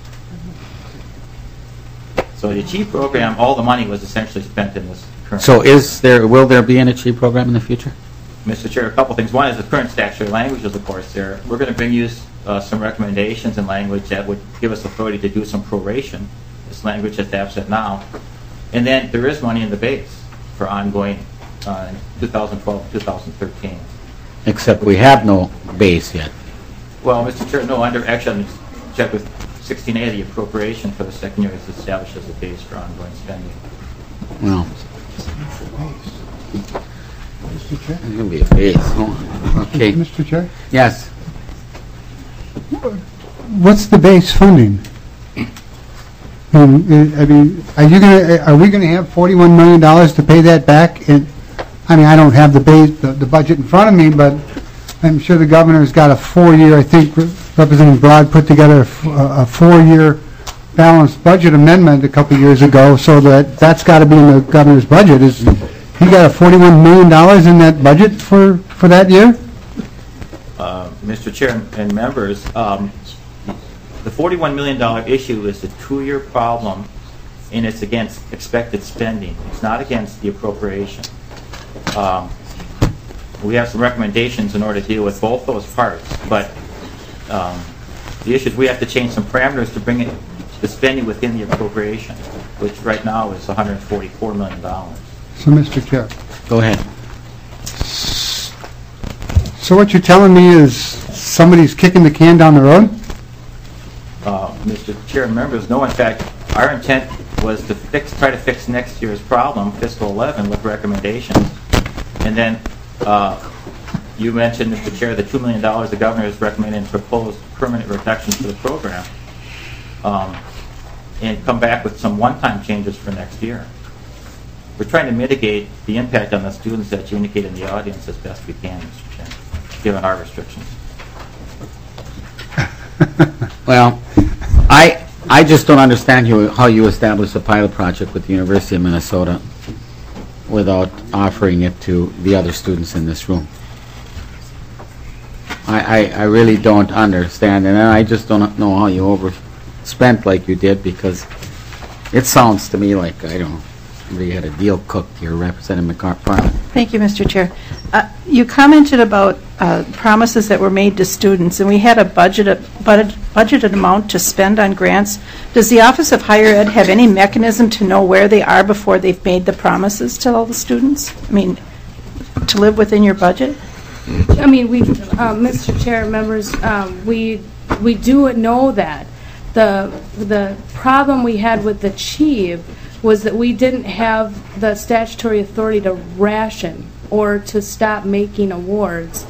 So the Achieve program, all the money was essentially spent in this current. So is there, will there be an Achieve program in the future? Mister Chair, a couple things. One is the current statutory language is, of course, there. We're going to bring you uh, some recommendations and language that would give us authority to do some proration. This language that's absent now. And then there is money in the base for ongoing uh, in twenty twelve, twenty thirteen. Except we have no base yet. Well, Mister Chair, no, under, actually, I'm check with sixteen A, the appropriation for the second year is established as a base for ongoing spending. Well, Mister Chair? there's going to be a base. Oh, okay. Mister Chair? Yes. What's the base funding? Um, I mean, are you gonna, are we gonna have forty-one million dollars to pay that back? And, I mean, I don't have the base, the, the budget in front of me, but I'm sure the governor's got a four-year, I think Representative Broad put together a f- a four-year balanced budget amendment a couple years ago, so that, that's gotta be in the governor's budget. Is, he got a forty-one million dollars in that budget for, for that year? Uh, Mister Chair and members, um, the forty-one million dollars issue is a two-year problem, and it's against expected spending. It's not against the appropriation. Um, we have some recommendations in order to deal with both those parts, but um, the issue is we have to change some parameters to bring it, the spending within the appropriation, which right now is one hundred forty-four million dollars. So, Mister Chair. Go ahead. So what you're telling me is somebody's kicking the can down the road? Uh, Mister Chair and members, no, in fact, our intent was to fix, try to fix next year's problem, fiscal eleven, with recommendations. And then uh, you mentioned, Mister Chair, the two million dollars the governor is recommending proposed permanent reductions to the program, um, and come back with some one-time changes for next year. we're trying to mitigate the impact on the students that you indicate in the audience as best we can, Mister Chair, given our restrictions. Well, I, I just don't understand you, how you establish a pilot project with the University of Minnesota without offering it to the other students in this room. I, I, I really don't understand, and I just don't know how you overspent like you did, because it sounds to me like, I don't know, somebody had a deal cooked here, Representative McFarland. Thank you, Mister Chair. Uh, you commented about uh, promises that were made to students, and we had a budget, budget, budgeted amount to spend on grants. Does the Office of Higher Ed have any mechanism to know where they are before they've made the promises to all the students? I mean, to live within your budget? I mean, we, uh, Mister Chair, members, um, we we do know that. The the problem we had with the Achieve was that we didn't have the statutory authority to ration or to stop making awards,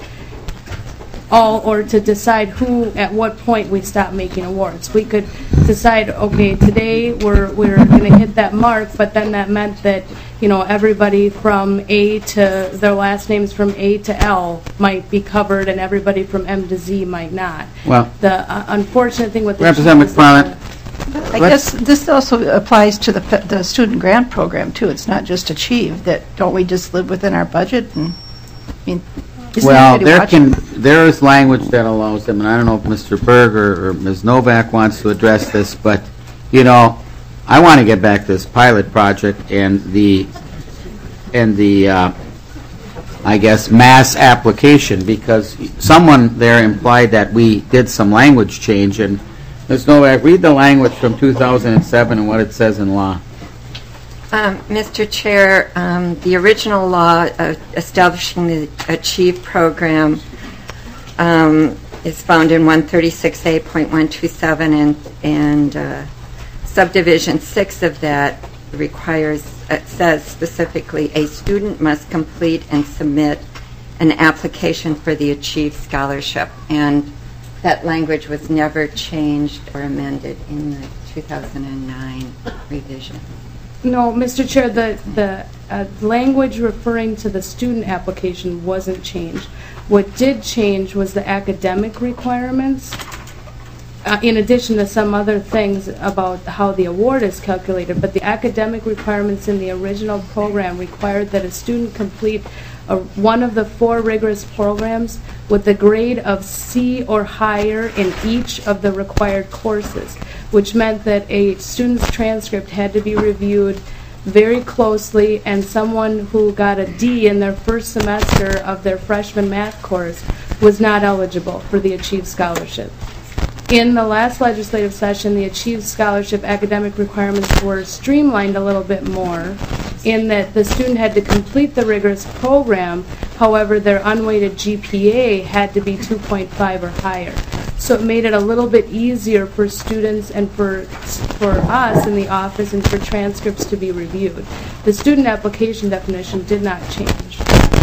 all or to decide who, at what point we stop making awards. We could decide, okay, today we're we're going to hit that mark, but then that meant that, you know, everybody from A to, their last names from A to L might be covered, and everybody from M to Z might not. Well, The uh, unfortunate thing with the Representative Achieve is that McFarland, I guess this also applies to the, pe- the student grant program, too. It's not just Achieve, that don't we just live within our budget? And, I mean, isn't well, anybody there watching? can, there is language that allows them, and I don't know if Mister Berger or Miz Novak wants to address this, but, you know, I want to get back to this pilot project and the, and the, uh, I guess, mass application, because someone there implied that we did some language change, and Miz Novak, read the language from two thousand seven and what it says in law. Um, Mister Chair, um, the original law uh, establishing the Achieve program um, is found in one thirty-six A point one two seven, and, and uh, subdivision six of that requires, it says specifically, a student must complete and submit an application for the Achieve Scholarship. And that language was never changed or amended in the two thousand nine revision. No, Mister Chair, the, the uh, language referring to the student application wasn't changed. What did change was the academic requirements, uh, in addition to some other things about how the award is calculated. But the academic requirements in the original program required that a student complete a, one of the four rigorous programs with a grade of C or higher in each of the required courses, which meant that a student's transcript had to be reviewed very closely, and someone who got a D in their first semester of their freshman math course was not eligible for the Achieve Scholarship. In the last legislative session, the Achieve Scholarship academic requirements were streamlined a little bit more, in that the student had to complete the rigorous program. However, their unweighted G P A had to be two point five or higher. So it made it a little bit easier for students and for for us in the office and for transcripts to be reviewed. The student application definition did not change.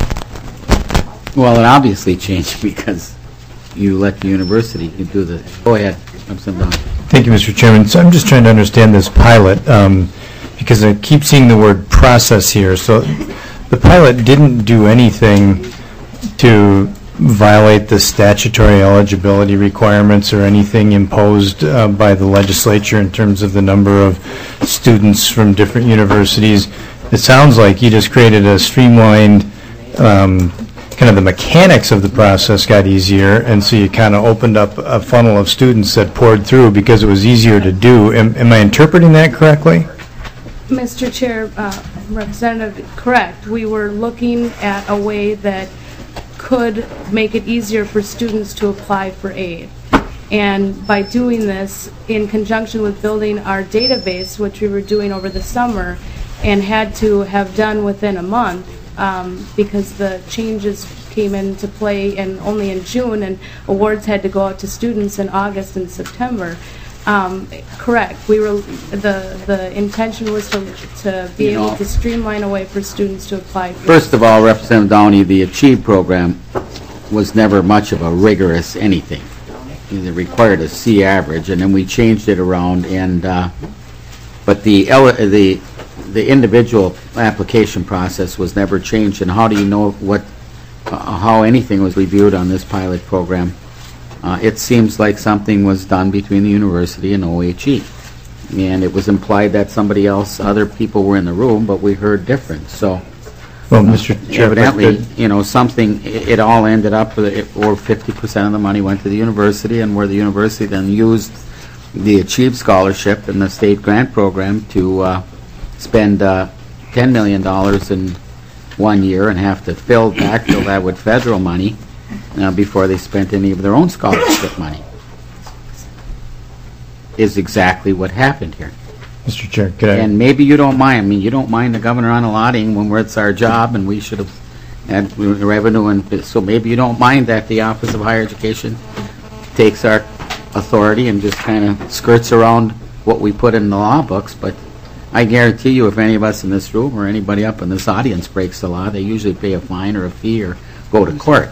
Well, it obviously changed because you let the university do the, go ahead, Representative Downey. Thank you, Mister Chairman. So I'm just trying to understand this pilot, um, because I keep seeing the word process here. So the pilot didn't do anything to violate the statutory eligibility requirements or anything imposed uh, by the legislature in terms of the number of students from different universities. It sounds like you just created a streamlined, um, kind of the mechanics of the process got easier, and so you kind of opened up a funnel of students that poured through because it was easier to do. Am, am I interpreting that correctly? Mister Chair, uh, Representative, correct. We were looking at a way that could make it easier for students to apply for aid. And by doing this, in conjunction with building our database, which we were doing over the summer, and had to have done within a month, um, because the changes came into play in, only in June, and awards had to go out to students in August and September. Um, correct. We were the the intention was to to be You able know, to streamline a way for students to apply. For First of all, Representative Downey, the Achieve program was never much of a rigorous anything. It required a C average, and then we changed it around. And uh, but the ele- the the individual application process was never changed, and how do you know what, uh, how anything was reviewed on this pilot program? Uh, It seems like something was done between the university and O H E. And it was implied that somebody else, other people were in the room, but we heard different. So Well, Mister Chair, if I evidently, could- you know, something, it it all ended up, with it- or fifty percent of the money went to the university, and where the university then used the Achieve Scholarship and the state grant program to uh, spend uh, ten million dollars in one year and have to fill, backfill that with federal money uh, before they spent any of their own scholarship money, is exactly what happened here. Mister Chair, could I? And maybe you don't mind, I mean, you don't mind the governor unallotting when we're- it's our job, and we should have had revenue, and so maybe you don't mind that the Office of Higher Education takes our authority and just kind of skirts around what we put in the law books, but I guarantee you, if any of us in this room or anybody up in this audience breaks the law, they usually pay a fine or a fee or go to court.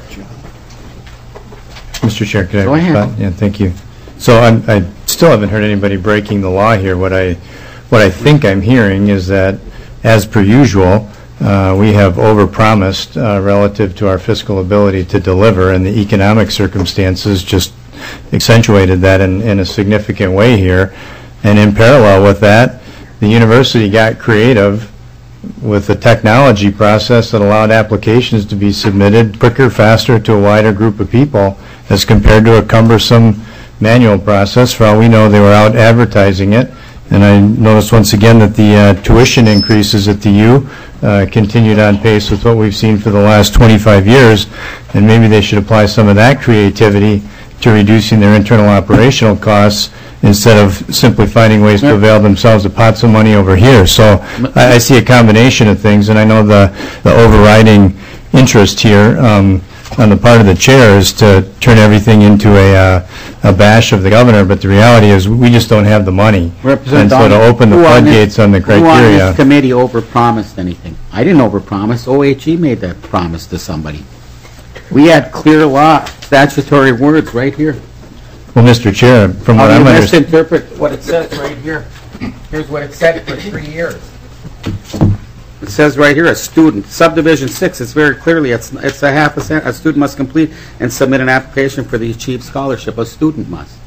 Mister Chair, could I Go ahead. respond? Yeah, thank you. So I'm, I still haven't heard anybody breaking the law here. What I, what I think I'm hearing is that, as per usual, uh, we have overpromised uh, relative to our fiscal ability to deliver, and the economic circumstances just accentuated that in, in a significant way here. And in parallel with that, the university got creative with a technology process that allowed applications to be submitted quicker, faster to a wider group of people as compared to a cumbersome manual process. For all we know, they were out advertising it. And I noticed once again that the uh, tuition increases at the U uh, continued on pace with what we've seen for the last twenty-five years. And maybe they should apply some of that creativity to reducing their internal operational costs instead of simply finding ways to avail themselves of pots of money over here. So I, I see a combination of things, and I know the, the overriding interest here um, on the part of the chair is to turn everything into a, uh, a bash of the governor, but the reality is we just don't have the money. And so to open the Who on this- floodgates on the Who on criteria. this committee overpromised anything? I didn't overpromise. O H E made that promise to somebody. We had clear law, statutory words right here. Well, Mister Chair, from what How I'm do you understanding. misinterpret what it says right here? Here's what it said for three years. It says right here, a student, subdivision six, it's very clearly, it's, it's a half a cent, a student must complete and submit an application for the Achieve Scholarship. A student must.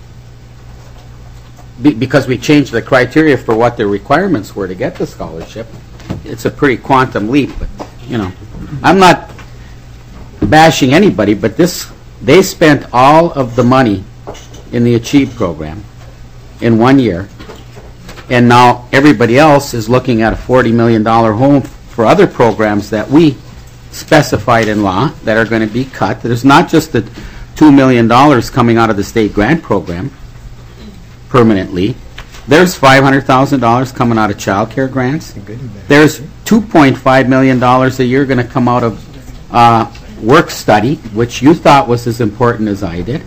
Be, because we changed the criteria for what the requirements were to get the scholarship. It's a pretty quantum leap, but, you know, I'm not bashing anybody, but this, they spent all of the money in the Achieve program in one year, and now everybody else is looking at a forty million dollars home for other programs that we specified in law that are going to be cut. There's not just the two million dollars coming out of the state grant program permanently. There's five hundred thousand dollars coming out of child care grants. There's two point five million dollars a year going to come out of uh, work study, which you thought was as important as I did.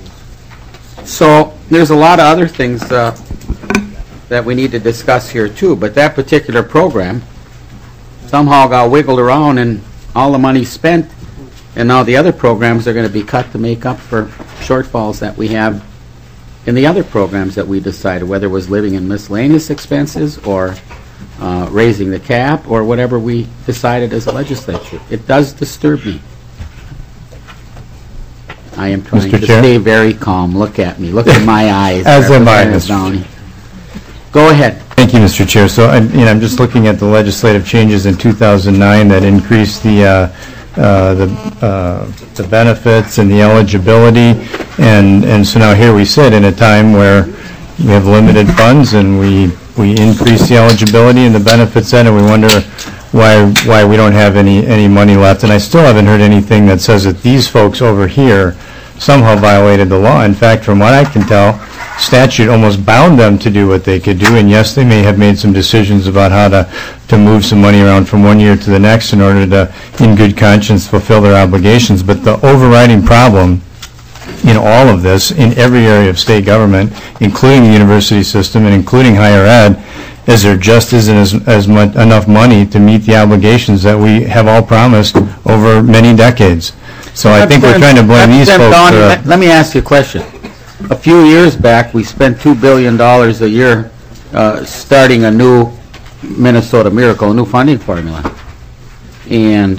So there's a lot of other things uh, that we need to discuss here too, but that particular program somehow got wiggled around and all the money spent, and now the other programs are going to be cut to make up for shortfalls that we have in the other programs that we decided, whether it was living in miscellaneous expenses or uh, raising the cap or whatever we decided as a legislature. It does disturb me. I am trying Mister to Chair? stay very calm. Look at me. Look in my eyes. As am I, Representative Mister Downey. Go ahead. Thank you, Mister Chair. So, I'm, you know, I'm just looking at the legislative changes in two thousand nine that increased the uh, uh, the uh, the benefits and the eligibility, and and so now here we sit in a time where we have limited funds, and we we increase the eligibility and the benefits then, and we wonder why why we don't have any any money left. And I still haven't heard anything that says that these folks over here somehow violated the law. In fact, from what I can tell, statute almost bound them to do what they could do, and yes, they may have made some decisions about how to, to move some money around from one year to the next in order to, in good conscience, fulfill their obligations. But the overriding problem in all of this, in every area of state government, including the university system and including higher ed, is there just isn't as, as much, enough money to meet the obligations that we have all promised over many decades. So I think we're trying to blame these folks. Downey, for, uh, let, let me ask you a question. A few years back, we spent two billion dollars a year uh, starting a new Minnesota Miracle, a new funding formula. And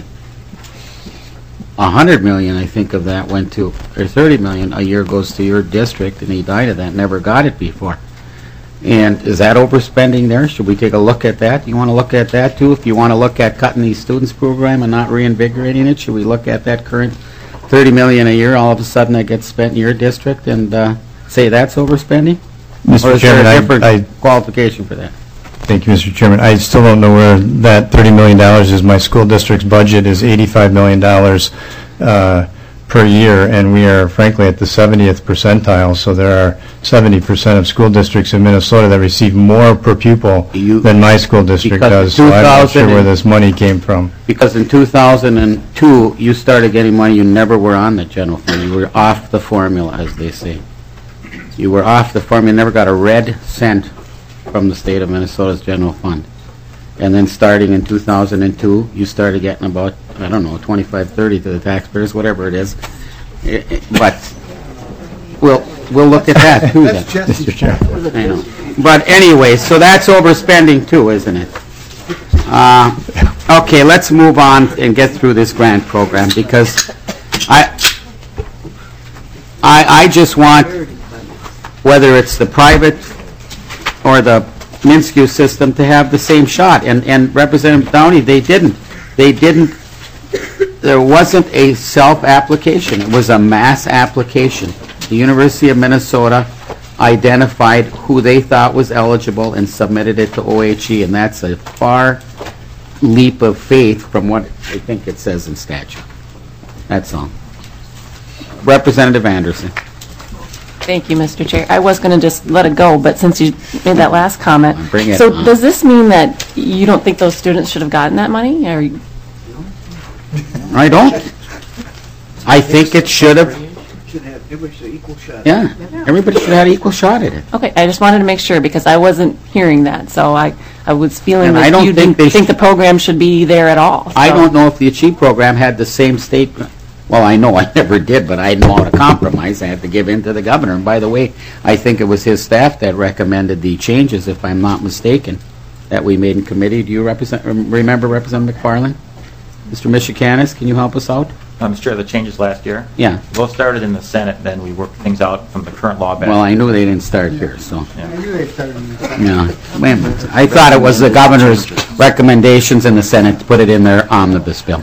a hundred million, I think, of that went to, or thirty million a year goes to your district, and Edina that never got it before. And is that overspending there? Should we take a look at that? You want to look at that too? If you want to look at cutting these students program and not reinvigorating it, should we look at that current thirty million a year, all of a sudden that gets spent in your district, and uh, say that's overspending? Mister Or is there Chairman, a I- different I- qualification for that? Thank you, Mister Chairman. I still don't know where that thirty million dollars is. My school district's budget is eighty-five million dollars uh, per year, and we are frankly at the seventieth percentile, so there are seventy percent of school districts in Minnesota that receive more per pupil You- than my school district Because does, so I'm not sure 2000 where and- this money came from. Because in two thousand two, you started getting money, you never were on the general fund. You were off the formula, as they say. You were off the formula, you never got a red cent from the state of Minnesota's general fund. And then starting in two thousand two, you started getting about, I don't know, twenty-five, thirty to the taxpayers, whatever it is. I- I- But we'll, we'll look at that too then. Mister Chair. I know. But anyway, so that's overspending too, isn't it? Uh, Okay, let's move on and get through this grant program, because I, I, I just want, whether it's the private or the Minsky system, to have the same shot. And, and Representative Downey, they didn't. They didn't, there wasn't a self-application. It was a mass application. The University of Minnesota identified who they thought was eligible and submitted it to O H E, and that's a far leap of faith from what I think it says in statute. That's all. Representative Anderson. Thank you, Mister Chair. I was going to just let it go, but since you made that last comment. Bring it So on. does this mean that you don't think those students should have gotten that money? Or you- I don't. I think it should have, Should have, everybody should have equal shot. yeah, everybody should have had an equal shot at it. Okay, I just wanted to make sure, because I wasn't hearing that, so I, I was feeling And I that don't you think didn't they think sh- the program should be there at all. I so- don't know if the Achieve program had the same state, well, I know I never did, but I know how to compromise. I had to give in to the governor. And by the way, I think it was his staff that recommended the changes, if I'm not mistaken, that we made in committee. Do you represent, remember Representative McFarland? Mister Michiganis, can you help us out? Uh, Mister Chair, the changes last year, Yeah. both started in the Senate, then we worked things out from the current law back. Well, I knew they didn't start here, so. I knew they started in the- Yeah, wait a minute. I thought it was the governor's recommendations in the Senate to put it in their omnibus bill.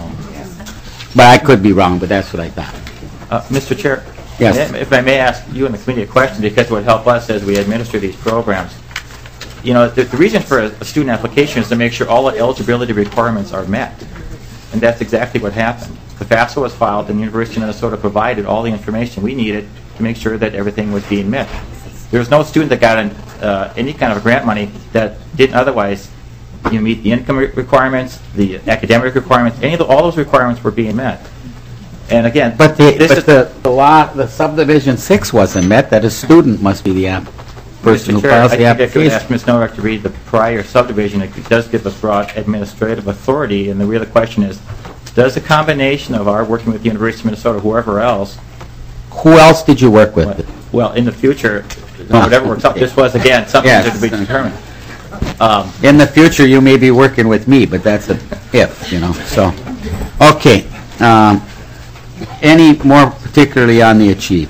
But I could be wrong, but that's what I thought. Uh, Mister Chair? Yes. If I may ask you and the committee a question, because it would help us as we administer these programs. You know, the, the reason for a, a student application is to make sure all the eligibility requirements are met. And that's exactly what happened. The FAFSA was filed, and the University of Minnesota provided all the information we needed to make sure that everything was being met. There was no student that got an, uh, any kind of grant money that didn't otherwise you know, meet the income re- requirements, the academic requirements, any of the, all those requirements were being met. And again, But the, this but is, the, the law, the subdivision six wasn't met, that a student must be the app, person who Mister Chair, files the I think I could ask application. Miz Nowak to read the prior subdivision. It does give us broad administrative authority, and the real question is, does the combination of our working with the University of Minnesota, whoever else, Who else did you work with? well, in the future, whatever works out, this was, again, something Yes. that could be determined. Um, In the future, you may be working with me, but that's a if, you know, so. Okay. Um, any more particularly on the Achieve?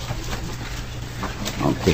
Okay.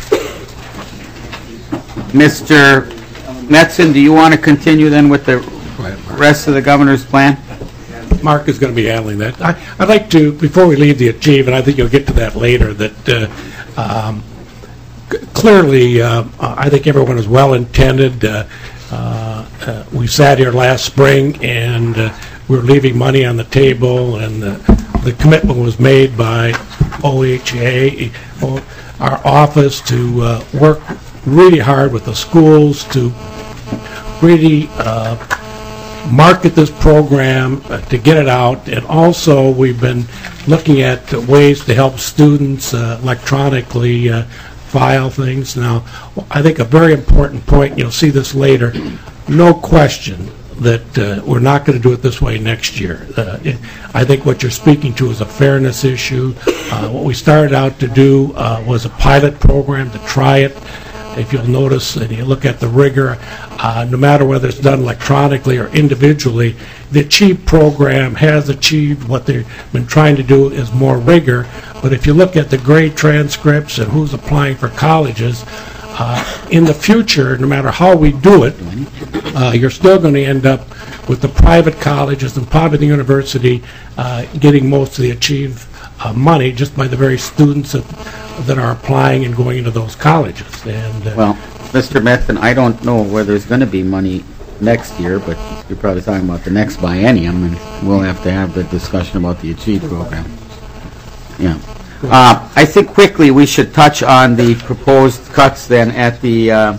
Mister Metzen, do you want to continue then with the rest of the governor's plan? Mark is going to be handling that. I- I'd like to, before we leave the Achieve, and I think you'll get to that later, that uh, um, c- clearly, uh, I think everyone is well-intended. Uh, uh, uh, We sat here last spring, and uh, we were leaving money on the table, and uh, the commitment was made by O H A, o- our office, to uh, work really hard with the schools to really uh, market this program, uh, to get it out, and also we've been looking at uh, ways to help students uh, electronically uh, file things. Now, I think a very important point, and you'll see this later, no question that uh, we're not going to do it this way next year. Uh, it- I think what you're speaking to is a fairness issue. Uh, What we started out to do uh, was a pilot program to try it, if you'll notice, and you look at the rigor, uh, no matter whether it's done electronically or individually, the ACHIEVE program has achieved what they've been trying to do is more rigor. But if you look at the grade transcripts and who's applying for colleges, uh, in the future, no matter how we do it, uh, you're still going to end up with the private colleges and probably the university uh, getting most of the ACHIEVE uh, money just by the very students that, that are applying and going into those colleges. And uh, Well, Mister Metzen, I don't know whether there's going to be money next year, but you're probably talking about the next biennium, and we'll have to have the discussion about the ACHIEVE program. Yeah. Uh, I think quickly we should touch on the proposed cuts then at the uh,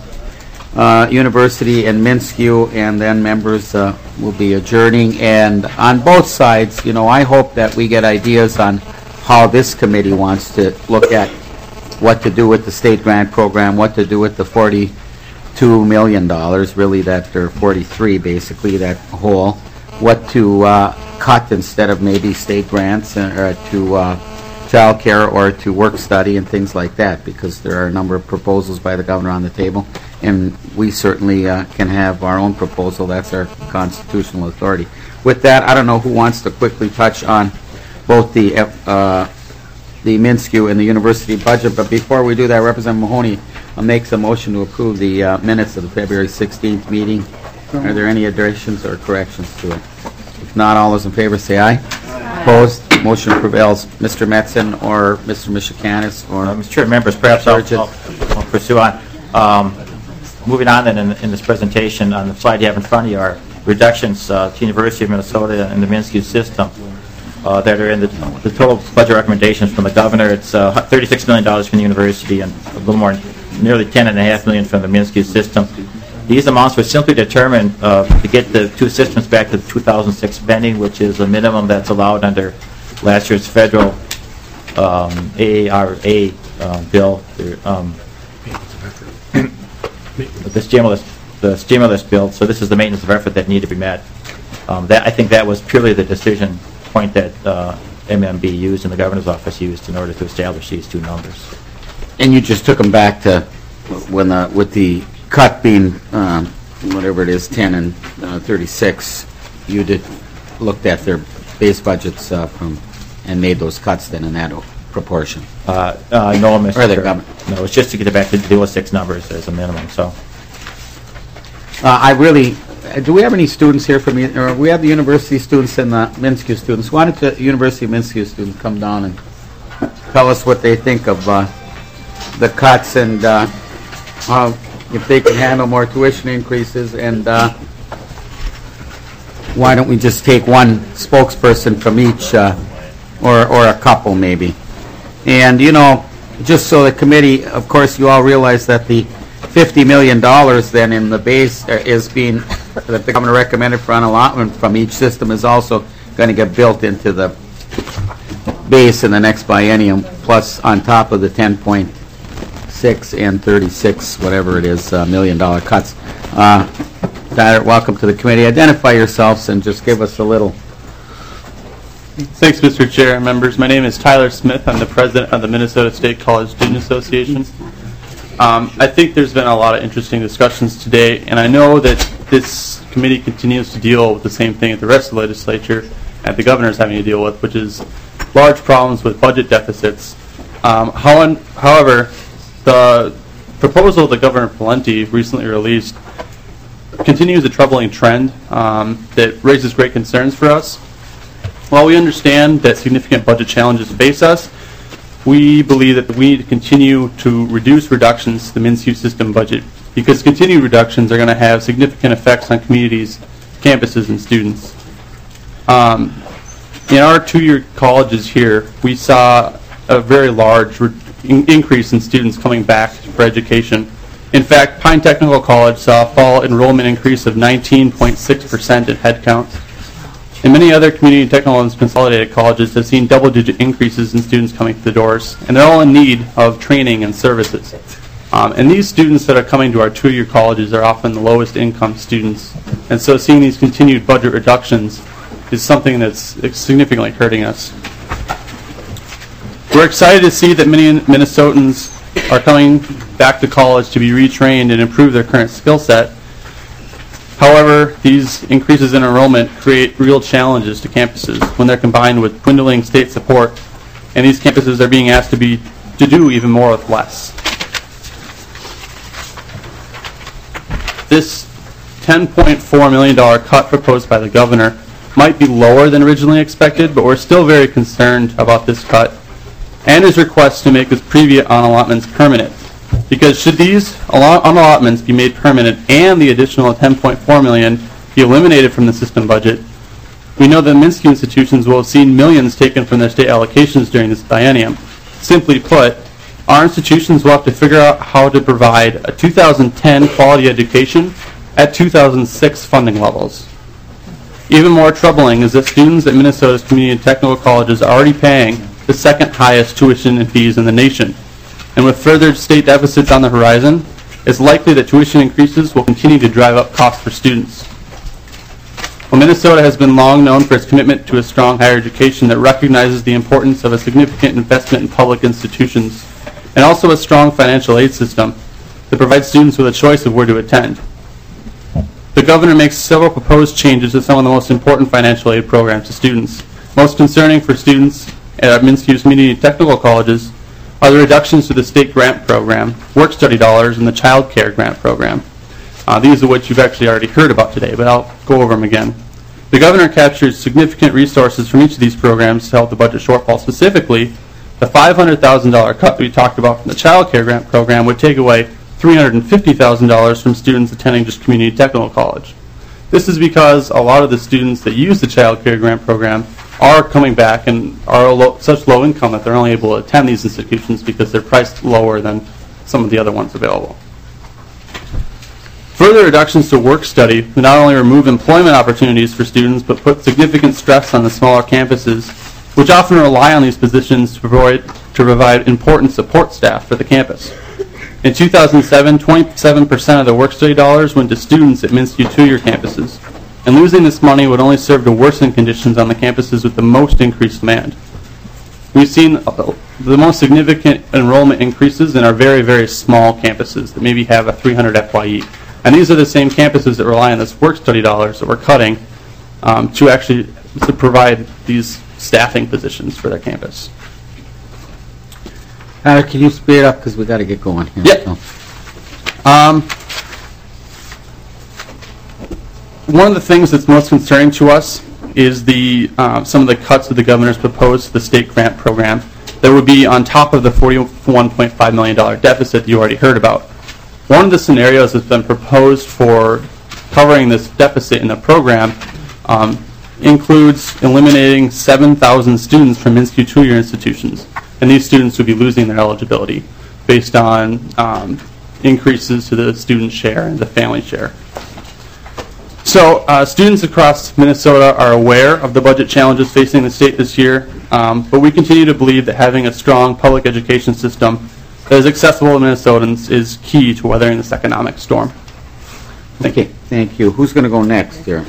uh, university in Minsk, and then members uh, will be adjourning. And on both sides, you know, I hope that we get ideas on how this committee wants to look at what to do with the state grant program, what to do with the forty-two million dollars, really that, or forty-three basically, that whole, what to uh, cut instead of maybe state grants uh, or to uh, child care or to work study and things like that, because there are a number of proposals by the governor on the table, and we certainly uh, can have our own proposal. That's our constitutional authority. With that, I don't know who wants to quickly touch on both the uh, the Minsk and the university budget, but before we do that, Representative Mahoney uh, makes a motion to approve the uh, minutes of the February sixteenth meeting. Are there any additions or corrections to it? If not, all those in favor say aye. Aye. Opposed? Motion prevails. Mister Metzen or Mister Michikanis or uh, Mister Chair, members, perhaps I'll, I'll, I'll pursue on. Um, moving on then in, in this presentation, on the slide you have in front of you are reductions uh, to University of Minnesota and the Minsk system. Uh, that are in the, the total budget recommendations from the governor. It's uh, thirty-six million dollars from the university and a little more, nearly ten point five million dollars from the Minsk system. These amounts were simply determined uh, to get the two systems back to the two thousand six spending, which is a minimum that's allowed under last year's federal um, A A R A uh, bill. Um, the stimulus, the stimulus bill. So this is the maintenance of effort that need to be met. Um, that I think that was purely the decision point that uh, M M B used and the governor's office used in order to establish these two numbers. And you just took them back to when the, with the cut being um, whatever it is, ten and uh, thirty-six. You did looked at their base budgets uh, from and made those cuts then in that proportion. Uh, uh, no, Mister Or the Chair. government. No, it's just to get it back to deal with six numbers as a minimum. So uh, I really. Uh, do we have any students here from, or we have the university students and the Minsk students? Why don't the University of Minsk students come down and tell us what they think of uh, the cuts and uh, how, if they can handle more tuition increases, and uh, why don't we just take one spokesperson from each, uh, or, or a couple maybe. And, you know, just so the committee, of course, you all realize that the fifty million dollars then in the base is being, that the governor recommended for an allotment from each system is also going to get built into the base in the next biennium, plus on top of the ten point six and thirty-six, whatever it is, uh, million dollar cuts. Uh, Tyler, welcome to the committee. Identify yourselves and just give us a little. Thanks, Mister Chair and members. My name is Tyler Smith. I'm the president of the Minnesota State College Student Association. Um, I think there's been a lot of interesting discussions today, and I know that this committee continues to deal with the same thing that the rest of the legislature and the governor is having to deal with, which is large problems with budget deficits. Um, however, the proposal that Governor Pawlenty recently released continues a troubling trend um, that raises great concerns for us. While we understand that significant budget challenges face us, we believe that we need to continue to reduce reductions to the MnSTU system budget, because continued reductions are going to have significant effects on communities, campuses, and students. Um, in our two-year colleges here, we saw a very large re- in- increase in students coming back for education. In fact, Pine Technical College saw a fall enrollment increase of nineteen point six percent in headcount. And many other community technical and consolidated colleges have seen double-digit increases in students coming through the doors, and they're all in need of training and services. Um, and these students that are coming to our two-year colleges are often the lowest income students, and so seeing these continued budget reductions is something that's significantly hurting us. We're excited to see that many Minnesotans are coming back to college to be retrained and improve their current skill set. However, these increases in enrollment create real challenges to campuses when they're combined with dwindling state support, and these campuses are being asked to be to do even more with less. This ten point four million dollars cut proposed by the governor might be lower than originally expected, but we're still very concerned about this cut and his request to make his previous unallotments permanent. Because should these unallotments be made permanent and the additional ten point four million dollars be eliminated from the system budget, we know that Minsky institutions will have seen millions taken from their state allocations during this biennium. Simply put, our institutions will have to figure out how to provide a two thousand ten quality education at two thousand six funding levels. Even more troubling is that students at Minnesota's community and technical colleges are already paying the second highest tuition and fees in the nation. And with further state deficits on the horizon, it's likely that tuition increases will continue to drive up costs for students. Well, Minnesota has been long known for its commitment to a strong higher education that recognizes the importance of a significant investment in public institutions and also a strong financial aid system that provides students with a choice of where to attend. The governor makes several proposed changes to some of the most important financial aid programs to students. Most concerning for students at Minsky's community and technical colleges are the reductions to the state grant program, work study dollars, and the child care grant program. Uh, these are what you've actually already heard about today, but I'll go over them again. The governor captures significant resources from each of these programs to help the budget shortfall. Specifically, the five hundred thousand dollars cut that we talked about from the child care grant program would take away three hundred fifty thousand dollars from students attending just community technical college. This is because a lot of the students that use the child care grant program are coming back and are low, such low income that they're only able to attend these institutions because they're priced lower than some of the other ones available. Further reductions to work study would not only remove employment opportunities for students, but put significant stress on the smaller campuses, which often rely on these positions to provide, to provide important support staff for the campus. In two thousand seven, twenty-seven percent of the work study dollars went to students at Minsky two-year campuses, and losing this money would only serve to worsen conditions on the campuses with the most increased demand. We've seen the most significant enrollment increases in our very, very small campuses that maybe have a three hundred F Y E. And these are the same campuses that rely on this work study dollars that we're cutting um, to actually to provide these staffing positions for their campus. Tyler, can you speed it up because we got to get going here? Yep. So. Um, one of the things that's most concerning to us is the uh, some of the cuts that the governor's proposed to the state grant program that would be on top of the forty-one point five million dollars deficit that you already heard about. One of the scenarios that's been proposed for covering this deficit in the program um, includes eliminating seven thousand students from Minsky two-year institutions, and these students would be losing their eligibility based on um, increases to the student share and the family share. So uh, students across Minnesota are aware of the budget challenges facing the state this year, um, but we continue to believe that having a strong public education system that is accessible to Minnesotans is key to weathering this economic storm. Thank okay, you. Thank you. Who's going to go next here?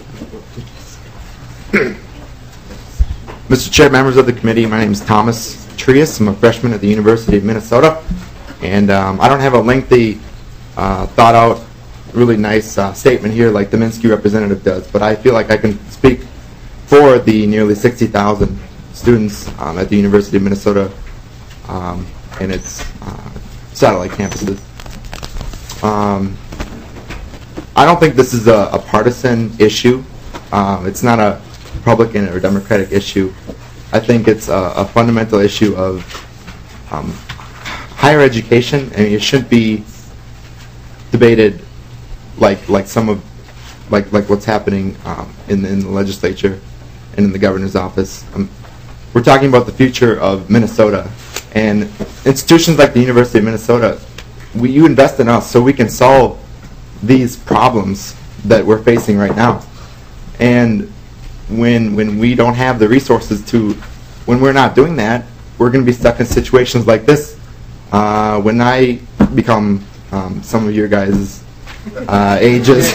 Mister Chair, members of the committee, my name is Thomas Trias. I'm a freshman at the University of Minnesota, and um, I don't have a lengthy, uh, thought-out, really nice uh, statement here like the Minsky representative does, but I feel like I can speak for the nearly sixty thousand students um, at the University of Minnesota um, and its uh, satellite campuses. Um, I don't think this is a, a partisan issue. Um, it's not a Republican or Democratic issue. I think it's a, a fundamental issue of um, higher education. I mean, it shouldn't be debated like like some of like like what's happening um, in, the, in the legislature and in the governor's office. Um, we're talking about the future of Minnesota, and institutions like the University of Minnesota, we, you invest in us so we can solve these problems that we're facing right now. And when when we don't have the resources to, when we're not doing that, we're going to be stuck in situations like this. Uh, when I become um, some of your guys' uh, ages,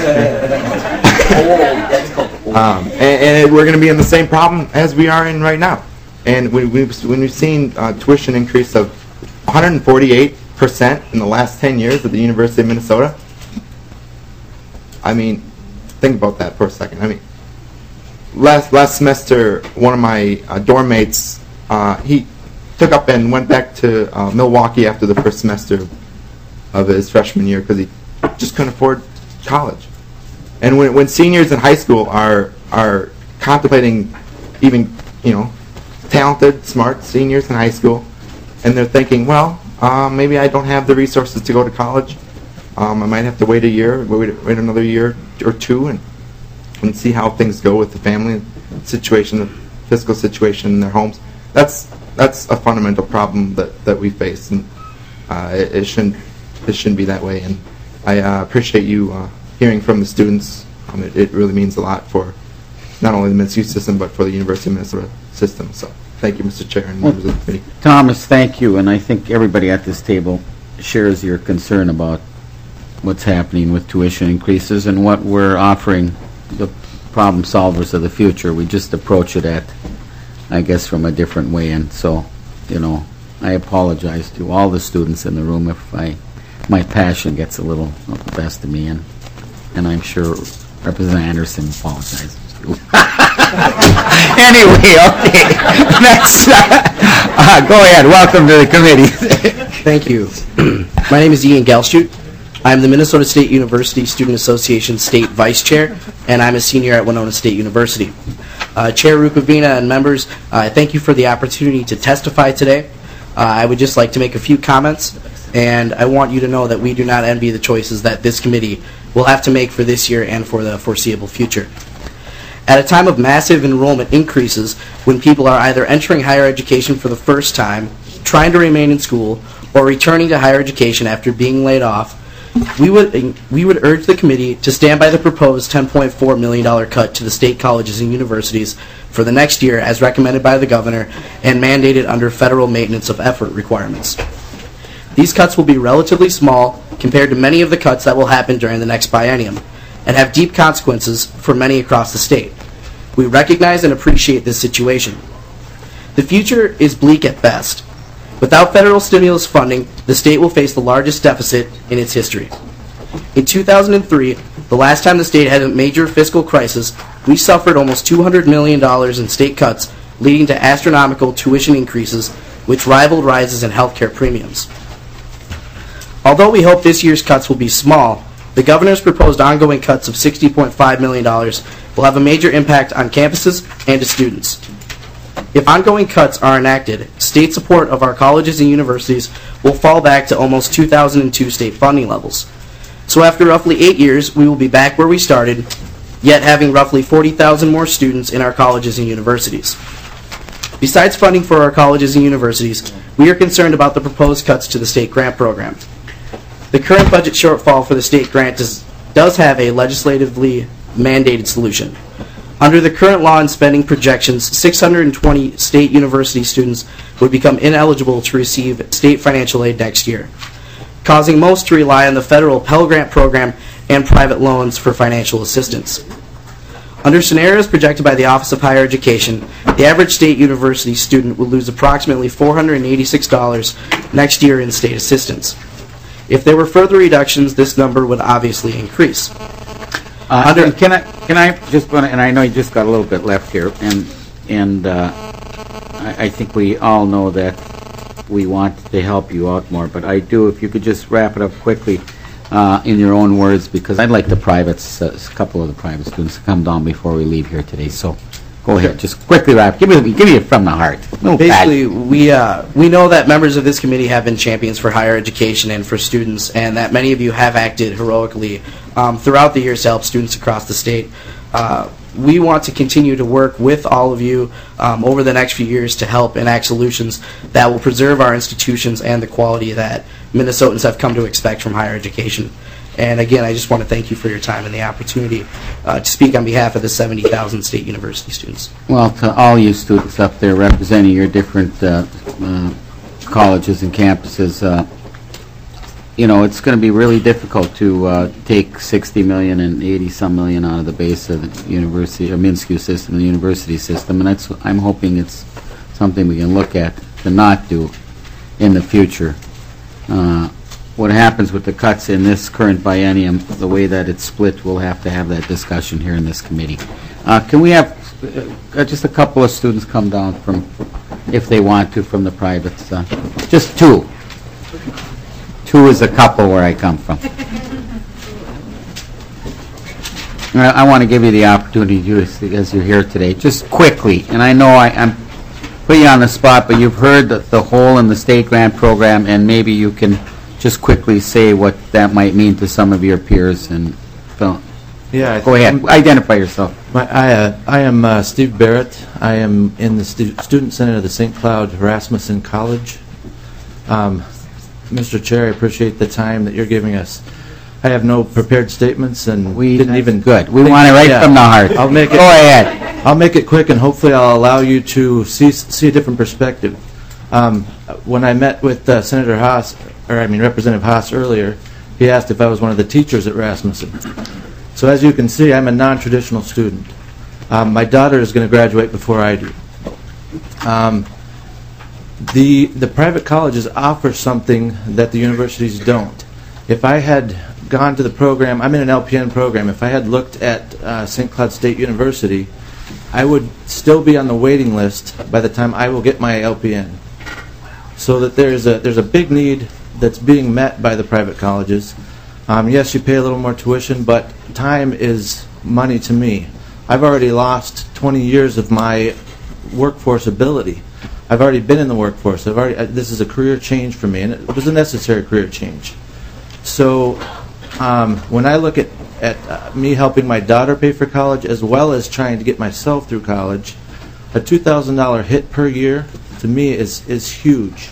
um, and, and it, we're going to be in the same problem as we are in right now. And when we've, when we've seen uh, tuition increase of one hundred forty-eight percent in the last ten years at the University of Minnesota. I mean, think about that for a second. I mean, last last semester, one of my uh, dorm mates, uh, he took up and went back to uh, Milwaukee after the first semester of his freshman year because he just couldn't afford college. And when when seniors in high school are are contemplating even, you know, talented, smart seniors in high school, and they're thinking, well, uh, maybe I don't have the resources to go to college. Um, I might have to wait a year, wait, wait another year or two, and and see how things go with the family situation, the fiscal situation in their homes. That's that's a fundamental problem that, that we face, and uh, it, it shouldn't it shouldn't be that way. And I uh, appreciate you uh, hearing from the students. Um, it, it really means a lot for not only the Minsky system, but for the University of Minnesota system. So thank you, Mister Chair, and members of the committee. Thomas, thank you, and I think everybody at this table shares your concern about what's happening with tuition increases and what we're offering the problem solvers of the future. We just approach it at, I guess, from a different way, and so, you know, I apologize to all the students in the room if I, my passion gets a little of the best of me, and and I'm sure Representative Anderson apologizes too. Anyway, okay, next, uh, go ahead. Welcome to the committee. Thank you. My name is Ian Galschut. I'm the Minnesota State University Student Association State Vice Chair, and I'm a senior at Winona State University. Uh, Chair Rukavina and members, uh, thank you for the opportunity to testify today. Uh, I would just like to make a few comments, and I want you to know that we do not envy the choices that this committee will have to make for this year and for the foreseeable future. At a time of massive enrollment increases, when people are either entering higher education for the first time, trying to remain in school, or returning to higher education after being laid off, we would we would urge the committee to stand by the proposed ten point four million dollars cut to the state colleges and universities for the next year as recommended by the governor and mandated under federal maintenance of effort requirements. These cuts will be relatively small compared to many of the cuts that will happen during the next biennium and have deep consequences for many across the state. We recognize and appreciate this situation. The future is bleak at best. Without federal stimulus funding, the state will face the largest deficit in its history. In two thousand three, the last time the state had a major fiscal crisis, we suffered almost two hundred million dollars in state cuts, leading to astronomical tuition increases, which rivaled rises in healthcare premiums. Although we hope this year's cuts will be small, the governor's proposed ongoing cuts of sixty point five million dollars will have a major impact on campuses and to students. If ongoing cuts are enacted, state support of our colleges and universities will fall back to almost two thousand two state funding levels. So after roughly eight years, we will be back where we started, yet having roughly forty thousand more students in our colleges and universities. Besides funding for our colleges and universities, we are concerned about the proposed cuts to the state grant program. The current budget shortfall for the state grant does, does have a legislatively mandated solution. Under the current law and spending projections, six hundred twenty state university students would become ineligible to receive state financial aid next year, causing most to rely on the federal Pell Grant program and private loans for financial assistance. Under scenarios projected by the Office of Higher Education, the average state university student will lose approximately four hundred eighty-six dollars next year in state assistance. If there were further reductions, this number would obviously increase. Uh, Under, can I can I just want to, and I know you just got a little bit left here, and and uh, I, I think we all know that we want to help you out more, but I do, if you could just wrap it up quickly uh, in your own words, because I'd like the privates, uh, a couple of the private students to come down before we leave here today. So go ahead, just quickly wrap. Give me give me it from the heart. No Basically, we uh, we know that members of this committee have been champions for higher education and for students, and that many of you have acted heroically um, throughout the years to help students across the state. Uh, we want to continue to work with all of you um, over the next few years to help enact solutions that will preserve our institutions and the quality that Minnesotans have come to expect from higher education. And again, I just want to thank you for your time and the opportunity uh, to speak on behalf of the seventy thousand state university students. Well, to all you students up there representing your different uh, uh, colleges and campuses, uh, you know, it's going to be really difficult to uh, take sixty million and eighty some million out of the base of the university or Minsky system, the university system, and that's I'm hoping it's something we can look at to not do in the future. uh, what happens with the cuts in this current biennium, the way that it's split, we'll have to have that discussion here in this committee. Uh, Can we have uh, just a couple of students come down from, if they want to, from the privates? uh, Just two. Two is a couple where I come from. I want to give you the opportunity to, as as you're here today, just quickly, and I know I, I'm putting you on the spot, but you've heard the, the whole in the state grant program, and maybe you can just quickly say what that might mean to some of your peers. And Phil, yeah, go ahead, I'm, identify yourself. My, I, uh, I am uh, Steve Barrett. I am in the stu Student Senate of the Saint Cloud Rasmussen College. Um, Mister Chair, I appreciate the time that you're giving us. I have no prepared statements, and we didn't even good. We want it right yeah. from the heart. I'll make it. Go ahead. I'll make it quick, and hopefully, I'll allow you to see see a different perspective. Um, when I met with uh, Senator Haas, or I mean Representative Haas earlier, he asked if I was one of the teachers at Rasmussen. So as you can see, I'm a non-traditional student. Um, my daughter is going to graduate before I do. Um, the the private colleges offer something that the universities don't. If I had gone to the program, I'm in an L P N program, if I had looked at uh, Saint Cloud State University, I would still be on the waiting list by the time I will get my L P N. So that there's a, there's a big need that's being met by the private colleges. Um, yes, you pay a little more tuition, but time is money to me. I've already lost twenty years of my workforce ability. I've already been in the workforce. I've already, uh, this is a career change for me, and it was a necessary career change. So um, when I look at, at uh, me helping my daughter pay for college as well as trying to get myself through college, a two thousand dollar hit per year to me is, is huge.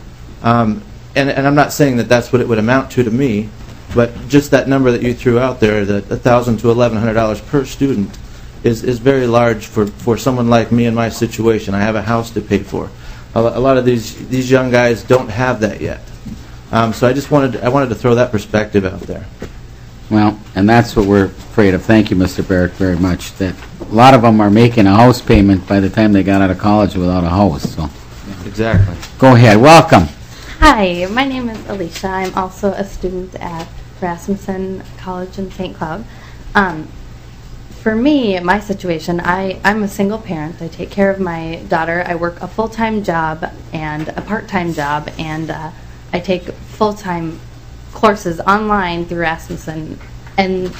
Um, and, and I'm not saying that that's what it would amount to to me, but just that number that you threw out there, the one thousand to eleven hundred dollars per student, is, is very large for, for someone like me in my situation. I have a house to pay for. A, a lot of these, these young guys don't have that yet. Um, so I just wanted I wanted to throw that perspective out there. Well, and that's what we're afraid of. Thank you, Mister Barrett, very much. That a lot of them are making a house payment by the time they got out of college without a house. So, exactly. Go ahead. Welcome. Hi, my name is Alicia. I'm also a student at Rasmussen College in Saint Cloud. Um, for me, my situation, I, I'm a single parent. I take care of my daughter. I work a full-time job and a part-time job, and uh, I take full-time courses online through Rasmussen, and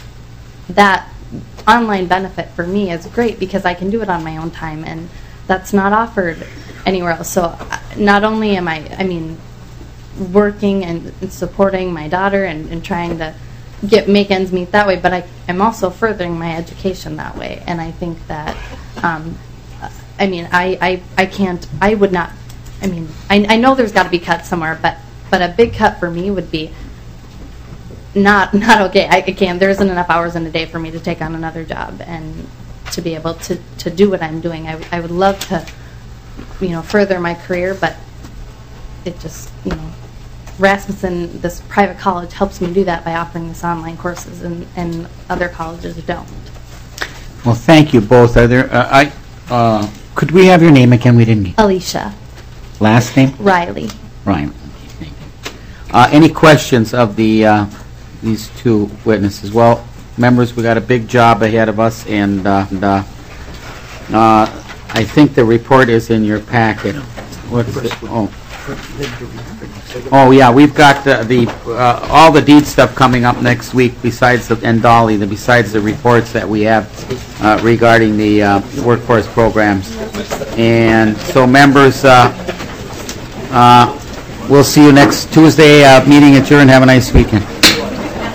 that online benefit for me is great because I can do it on my own time, and that's not offered anywhere else. So uh, not only am I, I mean, working and, and supporting my daughter and, and trying to get make ends meet that way, but I, I'm also furthering my education that way, and I think that, um, I mean, I, I, I can't, I would not, I mean, I, I know there's got to be cuts somewhere, but but a big cut for me would be not not okay. I, I can't. There isn't enough hours in a day for me to take on another job and to be able to, to do what I'm doing. I, I would love to, you know, further my career, but it just, you know, Rasmussen, this private college, helps me do that by offering this online courses, and, and other colleges don't. Well, thank you both. Are there? Uh, I uh, could we have your name again? We didn't. Alicia. Last name? Riley. Ryan. Uh, any questions of the uh, these two witnesses? Well, members, we got a big job ahead of us, and, uh, and uh, uh, I think the report is in your packet. What's it? Oh. Oh yeah, we've got the, the uh, all the deed stuff coming up next week. Besides the and Dolly, the besides the reports that we have uh, regarding the uh, workforce programs, and so members. Uh, uh, We'll see you next Tuesday. Uh, meeting adjourned. Have a nice weekend.